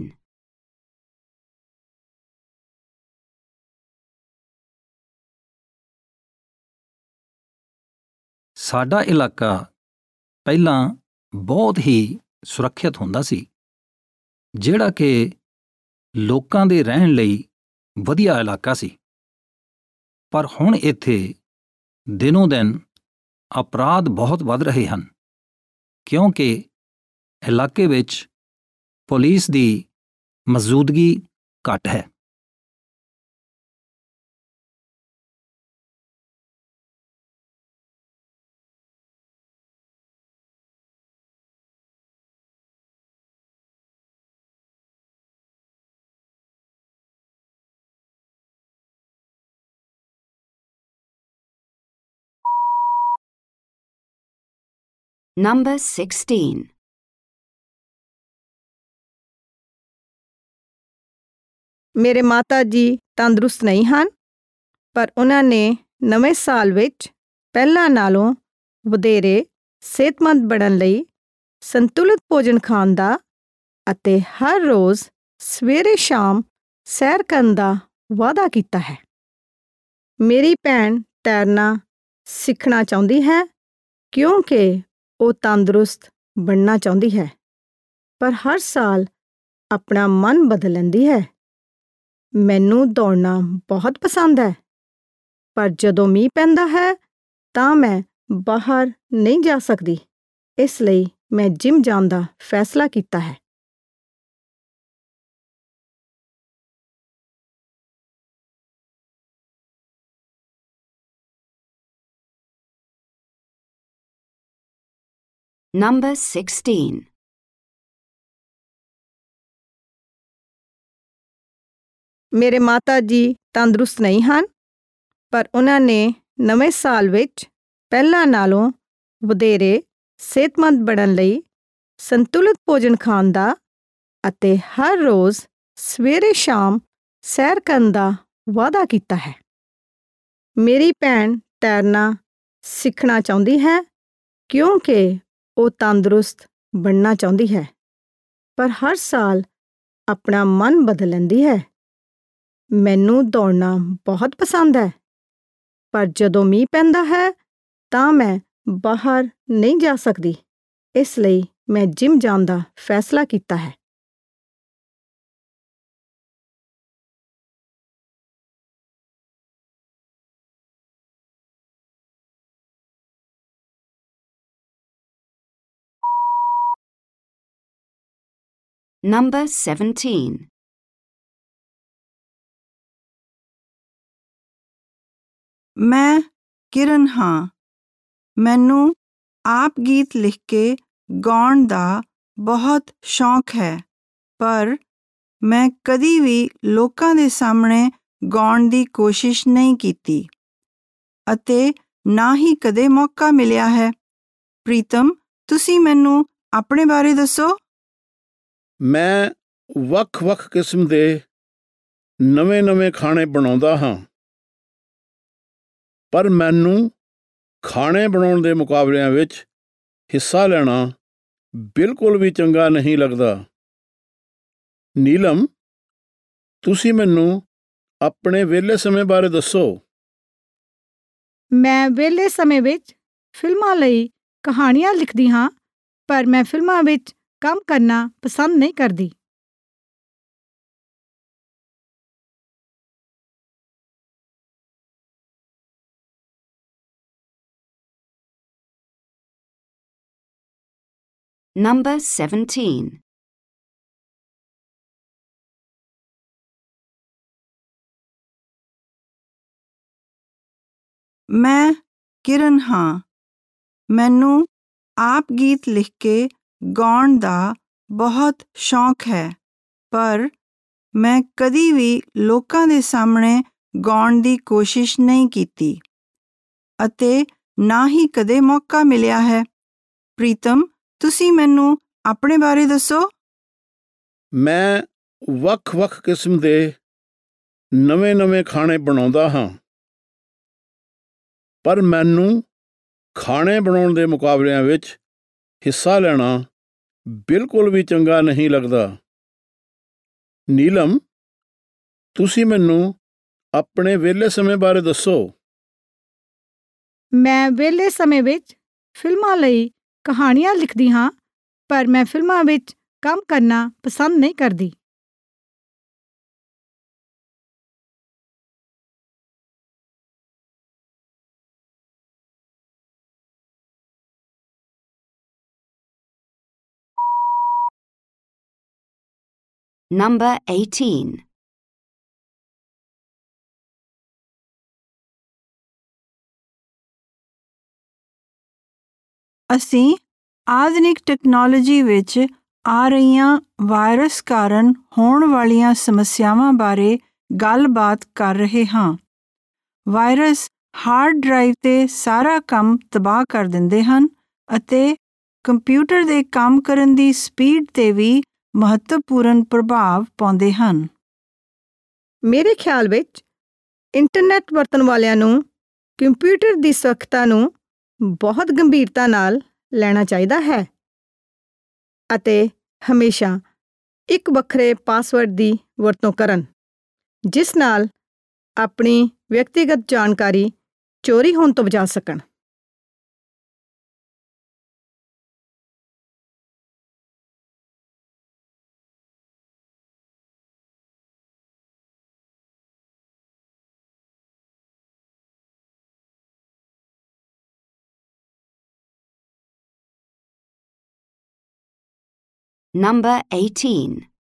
ਸਾਡਾ ਇਲਾਕਾ ਪਹਿਲਾਂ ਬਹੁਤ ਹੀ ਸੁਰੱਖਿਅਤ ਹੁੰਦਾ ਸੀ, ਜਿਹੜਾ ਕਿ ਲੋਕਾਂ ਦੇ ਰਹਿਣ ਲਈ ਵਧੀਆ ਇਲਾਕਾ ਸੀ। ਪਰ ਹੁਣ ਇੱਥੇ ਦਿਨੋਂ ਦਿਨ ਅਪਰਾਧ ਬਹੁਤ ਵੱਧ ਰਹੇ ਹਨ, ਕਿਉਂਕਿ ਇਲਾਕੇ ਵਿੱਚ ਪੁਲਿਸ ਦੀ ਮੌਜੂਦਗੀ ਘੱਟ ਹੈ। Number 16. ਮੇਰੇ ਮਾਤਾ ਜੀ ਤੰਦਰੁਸਤ ਨਹੀਂ ਹਨ, ਪਰ ਉਹਨਾਂ ਨੇ ਨਵੇਂ ਸਾਲ ਵਿੱਚ ਪਹਿਲਾਂ ਨਾਲੋਂ ਵਧੇਰੇ ਸਿਹਤਮੰਦ ਬਣਨ ਲਈ ਸੰਤੁਲਿਤ ਭੋਜਨ ਖਾਣ ਦਾ ਅਤੇ ਹਰ ਰੋਜ਼ ਸਵੇਰੇ ਸ਼ਾਮ ਸੈਰ ਕਰਨ ਦਾ ਵਾਅਦਾ ਕੀਤਾ ਹੈ। ਮੇਰੀ ਭੈਣ ਤੈਰਨਾ ਸਿੱਖਣਾ ਚਾਹੁੰਦੀ ਹੈ ਕਿਉਂਕਿ ਉਹ ਤੰਦਰੁਸਤ ਬਣਨਾ ਚਾਹੁੰਦੀ ਹੈ, ਪਰ ਹਰ ਸਾਲ ਆਪਣਾ ਮਨ ਬਦਲ ਲੈਂਦੀ ਹੈ। ਮੈਨੂੰ ਦੌੜਨਾ ਬਹੁਤ ਪਸੰਦ ਹੈ, ਪਰ ਜਦੋਂ ਮੀਂਹ ਪੈਂਦਾ ਹੈ ਤਾਂ ਮੈਂ ਬਾਹਰ ਨਹੀਂ ਜਾ ਸਕਦੀ, ਇਸ ਲਈ ਮੈਂ ਜਿਮ ਜਾਣ ਦਾ ਫੈਸਲਾ ਕੀਤਾ ਹੈ। Number 16. ਮੇਰੇ ਮਾਤਾ ਜੀ ਤੰਦਰੁਸਤ ਨਹੀਂ ਹਨ, ਪਰ ਉਹਨਾਂ ਨੇ ਨਵੇਂ ਸਾਲ ਵਿੱਚ ਪਹਿਲਾਂ ਨਾਲੋਂ ਵਧੇਰੇ ਸਿਹਤਮੰਦ ਬਣਨ ਲਈ ਸੰਤੁਲਿਤ ਭੋਜਨ ਖਾਣ ਦਾ ਅਤੇ ਹਰ ਰੋਜ਼ ਸਵੇਰੇ ਸ਼ਾਮ ਸੈਰ ਕਰਨ ਦਾ ਵਾਅਦਾ ਕੀਤਾ ਹੈ। ਮੇਰੀ ਭੈਣ ਤੈਰਨਾ ਸਿੱਖਣਾ ਚਾਹੁੰਦੀ ਹੈ ਕਿਉਂਕਿ ਉਹ ਤੰਦਰੁਸਤ ਬਣਨਾ ਚਾਹੁੰਦੀ ਹੈ, ਪਰ ਹਰ ਸਾਲ ਆਪਣਾ ਮਨ ਬਦਲ ਲੈਂਦੀ ਹੈ। ਮੈਨੂੰ ਦੌੜਨਾ ਬਹੁਤ ਪਸੰਦ ਹੈ, ਪਰ ਜਦੋਂ ਮੀਂਹ ਪੈਂਦਾ ਹੈ ਤਾਂ ਮੈਂ ਬਾਹਰ ਨਹੀਂ ਜਾ ਸਕਦੀ, ਇਸ ਲਈ ਮੈਂ ਜਿਮ ਜਾਣ ਦਾ ਫੈਸਲਾ ਕੀਤਾ ਹੈ। Number 17. ਮੈਂ ਕਿਰਨ ਹਾਂ। ਮੈਨੂੰ ਆਪ ਗੀਤ ਲਿਖ ਕੇ ਗਾਉਣ ਦਾ ਬਹੁਤ ਸ਼ੌਂਕ ਹੈ, ਪਰ ਮੈਂ ਕਦੀ ਵੀ ਲੋਕਾਂ ਦੇ ਸਾਹਮਣੇ ਗਾਉਣ ਦੀ ਕੋਸ਼ਿਸ਼ ਨਹੀਂ ਕੀਤੀ ਅਤੇ ਨਾ ਹੀ ਕਦੇ ਮੌਕਾ ਮਿਲਿਆ ਹੈ। ਪ੍ਰੀਤਮ, ਤੁਸੀਂ ਮੈਨੂੰ ਆਪਣੇ ਬਾਰੇ ਦੱਸੋ। ਮੈਂ ਵੱਖ-ਵੱਖ ਕਿਸਮ ਦੇ ਨਵੇਂ-ਨਵੇਂ ਖਾਣੇ ਬਣਾਉਂਦਾ ਹਾਂ, ਪਰ ਮੈਨੂੰ ਖਾਣੇ ਬਣਾਉਣ ਦੇ ਮੁਕਾਬਲਿਆਂ ਵਿੱਚ ਹਿੱਸਾ ਲੈਣਾ ਬਿਲਕੁਲ ਵੀ ਚੰਗਾ ਨਹੀਂ ਲੱਗਦਾ। ਨੀਲਮ, ਤੁਸੀਂ ਮੈਨੂੰ ਆਪਣੇ ਵਿਹਲੇ ਸਮੇਂ ਬਾਰੇ ਦੱਸੋ। ਮੈਂ ਵਿਹਲੇ ਸਮੇਂ ਵਿੱਚ ਫਿਲਮਾਂ ਲਈ ਕਹਾਣੀਆਂ ਲਿਖਦੀ ਹਾਂ, ਪਰ ਮੈਂ ਫਿਲਮਾਂ ਵਿੱਚ ਕੰਮ ਕਰਨਾ ਪਸੰਦ ਨਹੀਂ ਕਰਦੀ। Number 17. ਮੈਂ ਕਿਰਨ ਹਾਂ। ਮੈਨੂੰ ਆਪ ਗੀਤ ਲਿਖ ਕੇ ਗਾਉਣ ਦਾ ਬਹੁਤ ਸ਼ੌਂਕ ਹੈ, ਪਰ ਮੈਂ ਕਦੀ ਵੀ ਲੋਕਾਂ ਦੇ ਸਾਹਮਣੇ ਗਾਉਣ ਦੀ ਕੋਸ਼ਿਸ਼ ਨਹੀਂ ਕੀਤੀ ਅਤੇ ਨਾ ਹੀ ਕਦੇ ਮੌਕਾ ਮਿਲਿਆ ਹੈ। ਪ੍ਰੀਤਮ, ਤੁਸੀਂ ਮੈਨੂੰ ਆਪਣੇ ਬਾਰੇ ਦੱਸੋ। ਮੈਂ ਵੱਖ-ਵੱਖ ਕਿਸਮ ਦੇ ਨਵੇਂ-ਨਵੇਂ ਖਾਣੇ ਬਣਾਉਂਦਾ ਹਾਂ, ਪਰ ਮੈਨੂੰ ਖਾਣੇ ਬਣਾਉਣ ਦੇ ਮੁਕਾਬਲਿਆਂ ਵਿੱਚ ਹਿੱਸਾ ਲੈਣਾ ਬਿਲਕੁਲ ਵੀ ਚੰਗਾ ਨਹੀਂ ਲੱਗਦਾ। ਨੀਲਮ, ਤੁਸੀਂ ਮੈਨੂੰ ਆਪਣੇ ਵਿਹਲੇ ਸਮੇਂ ਬਾਰੇ ਦੱਸੋ। ਮੈਂ ਵਿਹਲੇ ਸਮੇਂ ਵਿੱਚ ਫਿਲਮਾਂ ਲਈ ਕਹਾਣੀਆਂ ਲਿਖਦੀ ਹਾਂ, ਪਰ ਮੈਂ ਫਿਲਮਾਂ ਵਿੱਚ ਕੰਮ ਕਰਨਾ ਪਸੰਦ ਨਹੀਂ ਕਰਦੀ। Number 18. ਅਸੀਂ ਆਧੁਨਿਕ ਟੈਕਨੋਲੋਜੀ ਵਿੱਚ ਆ ਰਹੀਆਂ ਵਾਇਰਸ ਕਾਰਨ ਹੋਣ ਵਾਲੀਆਂ ਸਮੱਸਿਆਵਾਂ ਬਾਰੇ ਗੱਲਬਾਤ ਕਰ ਰਹੇ ਹਾਂ। ਵਾਇਰਸ ਹਾਰਡ ਡਰਾਈਵ 'ਤੇ ਸਾਰਾ ਕੰਮ ਤਬਾਹ ਕਰ ਦਿੰਦੇ ਹਨ ਅਤੇ ਕੰਪਿਊਟਰ ਦੇ ਕੰਮ ਕਰਨ ਦੀ ਸਪੀਡ 'ਤੇ ਵੀ ਮਹੱਤਵਪੂਰਨ ਪ੍ਰਭਾਵ ਪਾਉਂਦੇ ਹਨ। ਮੇਰੇ ਖਿਆਲ ਵਿੱਚ ਇੰਟਰਨੈੱਟ ਵਰਤਣ ਵਾਲਿਆਂ ਨੂੰ ਕੰਪਿਊਟਰ ਦੀ ਸੁਰੱਖਿਆ ਨੂੰ ਬਹੁਤ ਗੰਭੀਰਤਾ ਨਾਲ ਲੈਣਾ ਚਾਹੀਦਾ ਹੈ ਅਤੇ ਹਮੇਸ਼ਾ ਇੱਕ ਵੱਖਰੇ ਪਾਸਵਰਡ ਦੀ ਵਰਤੋਂ ਕਰਨ, ਜਿਸ ਨਾਲ ਆਪਣੀ ਵਿਅਕਤੀਗਤ ਜਾਣਕਾਰੀ ਚੋਰੀ ਹੋਣ ਤੋਂ ਬਚਾ ਸਕਣ। Number 18.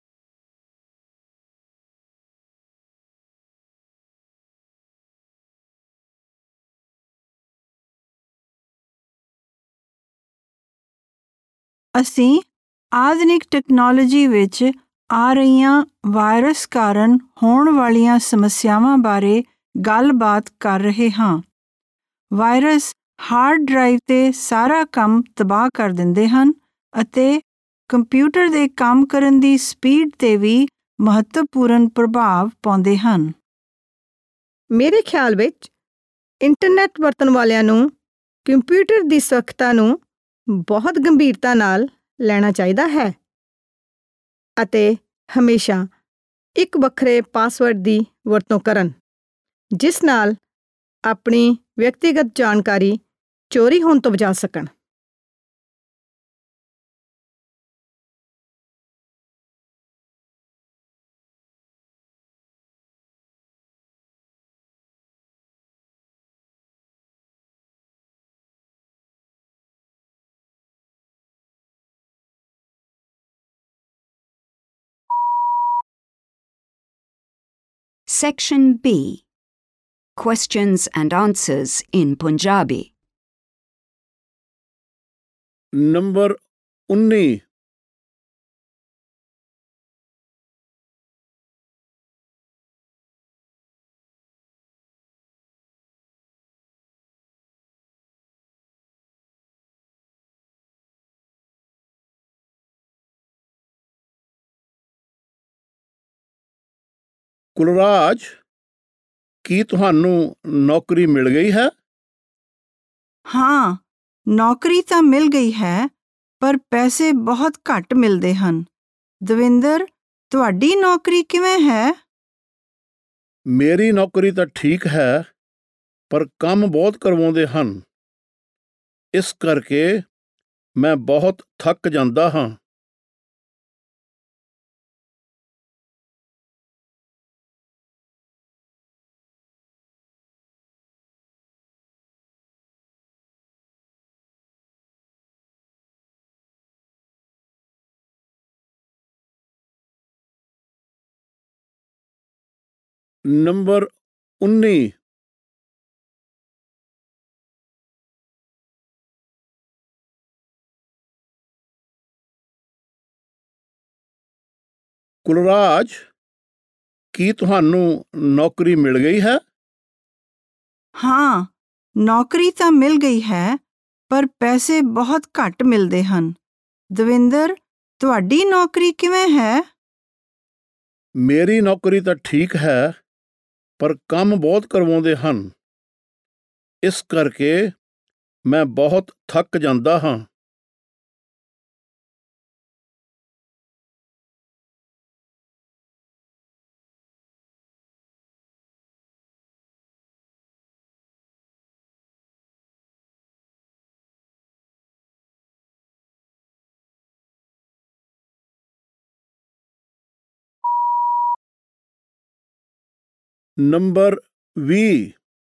ਅਸੀਂ ਆਧੁਨਿਕ ਟੈਕਨੋਲੋਜੀ ਵਿੱਚ ਆ ਰਹੀਆਂ ਵਾਇਰਸ ਕਾਰਨ ਹੋਣ ਵਾਲੀਆਂ ਸਮੱਸਿਆਵਾਂ ਬਾਰੇ ਗੱਲਬਾਤ ਕਰ ਰਹੇ ਹਾਂ। ਵਾਇਰਸ ਹਾਰਡ ਡਰਾਈਵ 'ਤੇ ਸਾਰਾ ਕੰਮ ਤਬਾਹ ਕਰ ਦਿੰਦੇ ਹਨ ਅਤੇ ਕੰਪਿਊਟਰ ਦੇ ਕੰਮ ਕਰਨ ਦੀ ਸਪੀਡ 'ਤੇ ਵੀ ਮਹੱਤਵਪੂਰਨ ਪ੍ਰਭਾਵ ਪਾਉਂਦੇ ਹਨ। ਮੇਰੇ ਖਿਆਲ ਵਿੱਚ ਇੰਟਰਨੈੱਟ ਵਰਤਣ ਵਾਲਿਆਂ ਨੂੰ ਕੰਪਿਊਟਰ ਦੀ ਸੁਰੱਖਿਆ ਨੂੰ ਬਹੁਤ ਗੰਭੀਰਤਾ ਨਾਲ ਲੈਣਾ ਚਾਹੀਦਾ ਹੈ ਅਤੇ ਹਮੇਸ਼ਾ ਇੱਕ ਵੱਖਰੇ ਪਾਸਵਰਡ ਦੀ ਵਰਤੋਂ ਕਰਨ, ਜਿਸ ਨਾਲ ਆਪਣੀ ਵਿਅਕਤੀਗਤ ਜਾਣਕਾਰੀ ਚੋਰੀ ਹੋਣ ਤੋਂ ਬਚਾ ਸਕਣ। Section B. Questions and answers in Punjabi. Number 19. Kulraj, ਕੀ ਤੁਹਾਨੂੰ ਨੌਕਰੀ ਮਿਲ ਗਈ ਹੈ? ਹਾਂ, ਨੌਕਰੀ ਤਾਂ ਮਿਲ ਗਈ ਹੈ, ਪਰ ਪੈਸੇ ਬਹੁਤ ਘੱਟ ਮਿਲਦੇ ਹਨ। ਦਵਿੰਦਰ, ਤੁਹਾਡੀ ਨੌਕਰੀ ਕਿਵੇਂ ਹੈ? ਮੇਰੀ ਨੌਕਰੀ ਤਾਂ ਠੀਕ ਹੈ, ਪਰ ਕੰਮ ਬਹੁਤ ਕਰਵਾਉਂਦੇ ਹਨ। ਇਸ ਕਰਕੇ ਮੈਂ ਬਹੁਤ ਥੱਕ ਜਾਂਦਾ ਹਾਂ। Number 19. ਕੁਲਰਾਜ, ਕੀ ਤੁਹਾਨੂੰ ਨੌਕਰੀ ਮਿਲ ਗਈ ਹੈ? ਹਾਂ, ਨੌਕਰੀ ਤਾਂ ਮਿਲ ਗਈ ਹੈ, ਪਰ ਪੈਸੇ ਬਹੁਤ ਘੱਟ ਮਿਲਦੇ ਹਨ। ਦਵਿੰਦਰ, ਤੁਹਾਡੀ ਨੌਕਰੀ ਕਿਵੇਂ ਹੈ? ਮੇਰੀ ਨੌਕਰੀ ਤਾਂ ਠੀਕ ਹੈ, ਪਰ ਕੰਮ ਬਹੁਤ ਕਰਵਾਉਂਦੇ ਹਨ। ਇਸ ਕਰਕੇ ਮੈਂ ਬਹੁਤ ਥੱਕ ਜਾਂਦਾ ਹਾਂ। Number 20.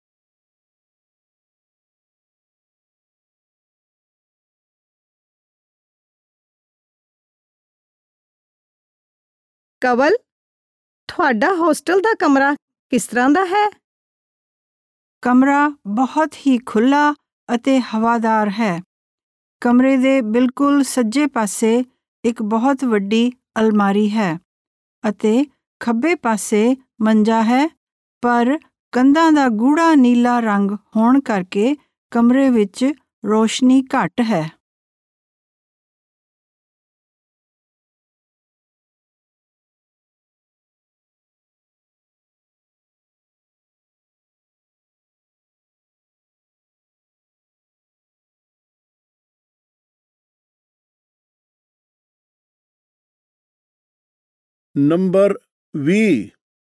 ਕਵਲ, ਤੁਹਾਡਾ ਹੋਸਟਲ ਦਾ ਕਮਰਾ ਕਿਸ ਤਰ੍ਹਾਂ ਦਾ ਹੈ? ਕਮਰਾ ਬਹੁਤ ਹੀ ਖੁੱਲ੍ਹਾ ਅਤੇ ਹਵਾਦਾਰ ਹੈ। ਕਮਰੇ ਦੇ ਬਿਲਕੁਲ ਸੱਜੇ ਪਾਸੇ ਇੱਕ ਬਹੁਤ ਵੱਡੀ ਅਲਮਾਰੀ ਹੈ ਅਤੇ ਖੱਬੇ ਪਾਸੇ ਮੰਜਾ ਹੈ, ਪਰ ਕੰਧਾਂ ਦਾ ਗੂੜ੍ਹਾ ਨੀਲਾ ਰੰਗ ਹੋਣ ਕਰਕੇ ਕਮਰੇ ਵਿੱਚ ਰੋਸ਼ਨੀ ਘੱਟ ਹੈ। ਨੰਬਰ 20।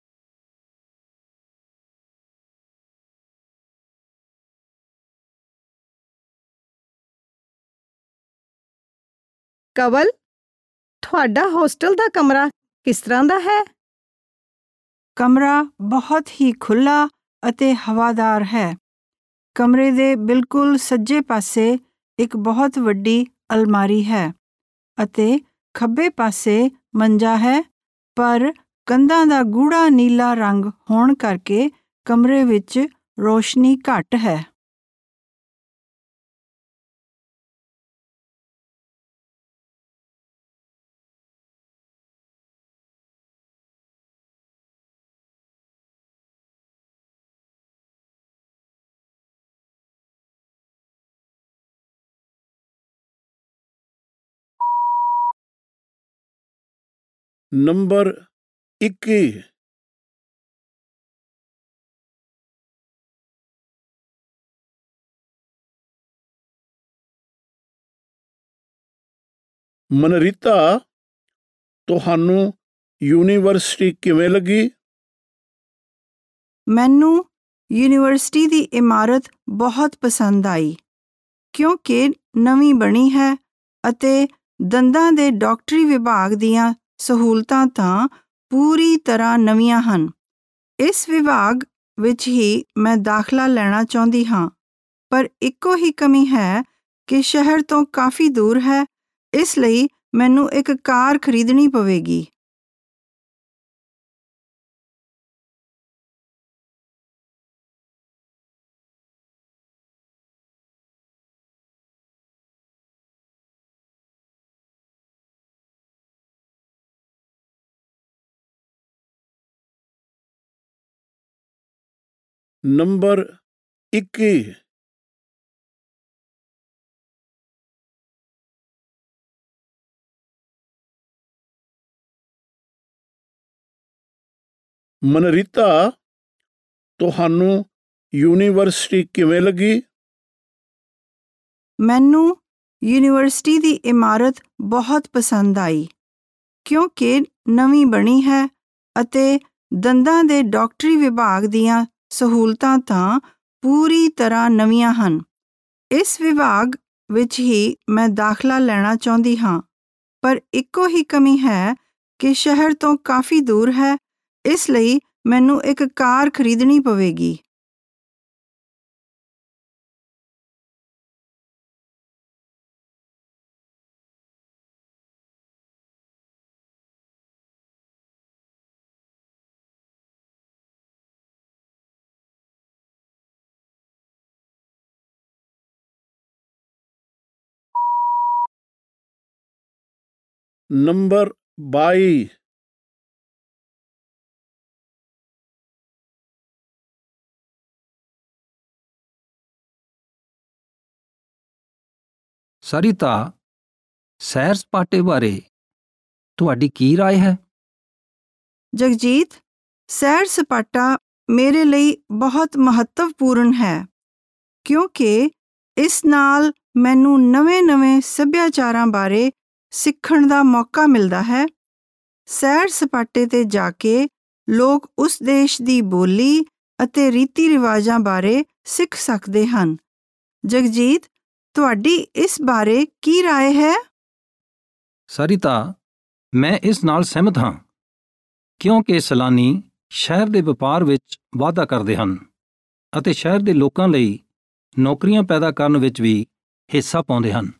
ਕਵਲ, ਤੁਹਾਡਾ ਹੋਸਟਲ ਦਾ ਕਮਰਾ ਕਿਸ ਤਰ੍ਹਾਂ ਦਾ ਹੈ? ਕਮਰਾ ਬਹੁਤ ਹੀ ਖੁੱਲ੍ਹਾ ਅਤੇ ਹਵਾਦਾਰ ਹੈ। ਕਮਰੇ ਦੇ ਬਿਲਕੁਲ ਸੱਜੇ ਪਾਸੇ ਇੱਕ ਬਹੁਤ ਵੱਡੀ ਅਲਮਾਰੀ ਹੈ ਅਤੇ ਖੱਬੇ ਪਾਸੇ ਮੰਜਾ ਹੈ, ਪਰ ਕੰਧਾਂ ਦਾ ਗੂੜ੍ਹਾ ਨੀਲਾ ਰੰਗ ਹੋਣ ਕਰਕੇ ਕਮਰੇ ਵਿੱਚ ਰੋਸ਼ਨੀ ਘੱਟ ਹੈ। ਨੰਬਰ 21। ਮਨਰੀਤਾ, ਤੁਹਾਨੂੰ ਯੂਨੀਵਰਸਿਟੀ ਕਿਵੇਂ ਲੱਗੀ? ਮੈਨੂੰ ਯੂਨੀਵਰਸਿਟੀ ਦੀ ਇਮਾਰਤ ਬਹੁਤ ਪਸੰਦ ਆਈ ਕਿਉਂਕਿ ਨਵੀਂ ਬਣੀ ਹੈ ਅਤੇ ਦੰਦਾਂ ਦੇ ਡਾਕਟਰੀ ਵਿਭਾਗ ਦੀਆਂ ਸਹੂਲਤਾਂ ਤਾਂ ਪੂਰੀ ਤਰ੍ਹਾਂ ਨਵੀਆਂ ਹਨ। ਇਸ ਵਿਭਾਗ ਵਿੱਚ ਹੀ ਮੈਂ ਦਾਖਲਾ ਲੈਣਾ ਚਾਹੁੰਦੀ ਹਾਂ, ਪਰ ਇੱਕੋ ਹੀ ਕਮੀ ਹੈ ਕਿ ਸ਼ਹਿਰ ਤੋਂ ਕਾਫੀ ਦੂਰ ਹੈ, ਇਸ ਲਈ ਮੈਨੂੰ ਇੱਕ ਕਾਰ ਖਰੀਦਣੀ ਪਵੇਗੀ। ਨੰਬਰ 21। ਮਨਰੀਤਾ, ਤੁਹਾਨੂੰ ਯੂਨੀਵਰਸਿਟੀ ਕਿਵੇਂ ਲੱਗੀ? ਮੈਨੂੰ ਯੂਨੀਵਰਸਿਟੀ ਦੀ ਇਮਾਰਤ ਬਹੁਤ ਪਸੰਦ ਆਈ ਕਿਉਂਕਿ ਨਵੀਂ ਬਣੀ ਹੈ ਅਤੇ ਦੰਦਾਂ ਦੇ ਡਾਕਟਰੀ ਵਿਭਾਗ ਦੀਆਂ ਸਹੂਲਤਾਂ ਤਾਂ ਪੂਰੀ ਤਰ੍ਹਾਂ ਨਵੀਆਂ ਹਨ। ਇਸ ਵਿਭਾਗ ਵਿੱਚ ਹੀ ਮੈਂ ਦਾਖਲਾ ਲੈਣਾ ਚਾਹੁੰਦੀ ਹਾਂ, ਪਰ ਇੱਕੋ ਹੀ ਕਮੀ ਹੈ ਕਿ ਸ਼ਹਿਰ ਤੋਂ ਕਾਫੀ ਦੂਰ ਹੈ, ਇਸ ਲਈ ਮੈਨੂੰ ਇੱਕ ਕਾਰ ਖਰੀਦਣੀ ਪਵੇਗੀ। ਨੰਬਰ 22। ਸਰਿਤਾ, ਸੈਰ ਸਪਾਟੇ ਬਾਰੇ ਤੁਹਾਡੀ ਕੀ ਰਾਏ ਹੈ? ਜਗਜੀਤ, ਸੈਰ ਸਪਾਟਾ ਮੇਰੇ ਲਈ ਬਹੁਤ ਮਹੱਤਵਪੂਰਨ ਹੈ ਕਿਉਂਕਿ ਇਸ ਨਾਲ ਮੈਨੂੰ ਨਵੇਂ-ਨਵੇਂ ਸੱਭਿਆਚਾਰਾਂ ਬਾਰੇ ਸਿੱਖਣ ਦਾ ਮੌਕਾ ਮਿਲਦਾ ਹੈ। ਸੈਰ ਸਪਾਟੇ 'ਤੇ ਜਾ ਕੇ ਲੋਕ ਉਸ ਦੇਸ਼ ਦੀ ਬੋਲੀ ਅਤੇ ਰੀਤੀ ਰਿਵਾਜਾਂ ਬਾਰੇ ਸਿੱਖ ਸਕਦੇ ਹਨ। ਜਗਜੀਤ, ਤੁਹਾਡੀ ਇਸ ਬਾਰੇ ਕੀ ਰਾਏ ਹੈ? ਸਰਿਤਾ, ਮੈਂ ਇਸ ਨਾਲ ਸਹਿਮਤ ਹਾਂ ਕਿਉਂਕਿ ਸੈਲਾਨੀ ਸ਼ਹਿਰ ਦੇ ਵਪਾਰ ਵਿੱਚ ਵਾਧਾ ਕਰਦੇ ਹਨ ਅਤੇ ਸ਼ਹਿਰ ਦੇ ਲੋਕਾਂ ਲਈ ਨੌਕਰੀਆਂ ਪੈਦਾ ਕਰਨ ਵਿੱਚ ਵੀ ਹਿੱਸਾ ਪਾਉਂਦੇ ਹਨ।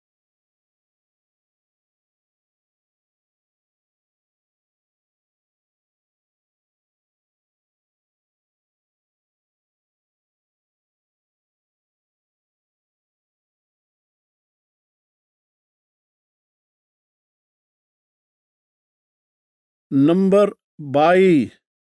ਨੰਬਰ 22।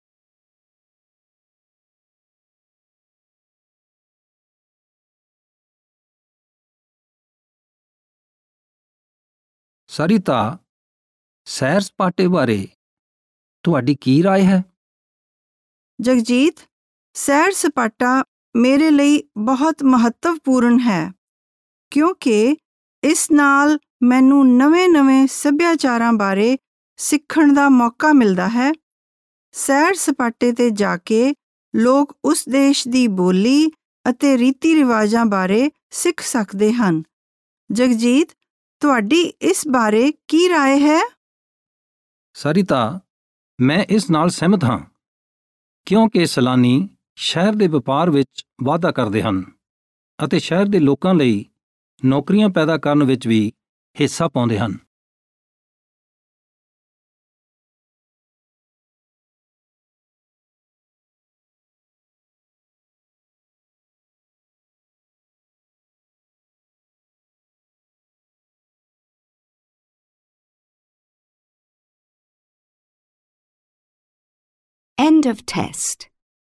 ਸਰਿਤਾ, ਸੈਰ ਸਪਾਟੇ ਬਾਰੇ ਤੁਹਾਡੀ ਕੀ ਰਾਏ ਹੈ? ਜਗਜੀਤ, ਸੈਰ ਸਪਾਟਾ ਮੇਰੇ ਲਈ ਬਹੁਤ ਮਹੱਤਵਪੂਰਨ ਹੈ ਕਿਉਂਕਿ ਇਸ ਨਾਲ ਮੈਨੂੰ ਨਵੇਂ-ਨਵੇਂ ਸੱਭਿਆਚਾਰਾਂ ਬਾਰੇ ਸਿੱਖਣ ਦਾ ਮੌਕਾ ਮਿਲਦਾ ਹੈ। ਸੈਰ ਸਪਾਟੇ ਤੇ ਜਾ ਕੇ ਲੋਕ ਉਸ ਦੇਸ਼ ਦੀ ਬੋਲੀ ਅਤੇ ਰੀਤੀ ਰਿਵਾਜਾਂ ਬਾਰੇ ਸਿੱਖ ਸਕਦੇ ਹਨ। ਜਗਜੀਤ, ਤੁਹਾਡੀ ਇਸ ਬਾਰੇ ਕੀ ਰਾਏ ਹੈ? ਸਰਿਤਾ, ਮੈਂ ਇਸ ਨਾਲ ਸਹਿਮਤ ਹਾਂ, ਕਿਉਂਕਿ ਸੈਲਾਨੀ ਸ਼ਹਿਰ ਦੇ ਵਪਾਰ ਵਿੱਚ ਵਾਧਾ ਕਰਦੇ ਹਨ ਅਤੇ ਸ਼ਹਿਰ ਦੇ ਲੋਕਾਂ ਲਈ ਨੌਕਰੀਆਂ ਪੈਦਾ ਕਰਨ ਵਿੱਚ ਵੀ ਹਿੱਸਾ ਪਾਉਂਦੇ ਹਨ। End of test.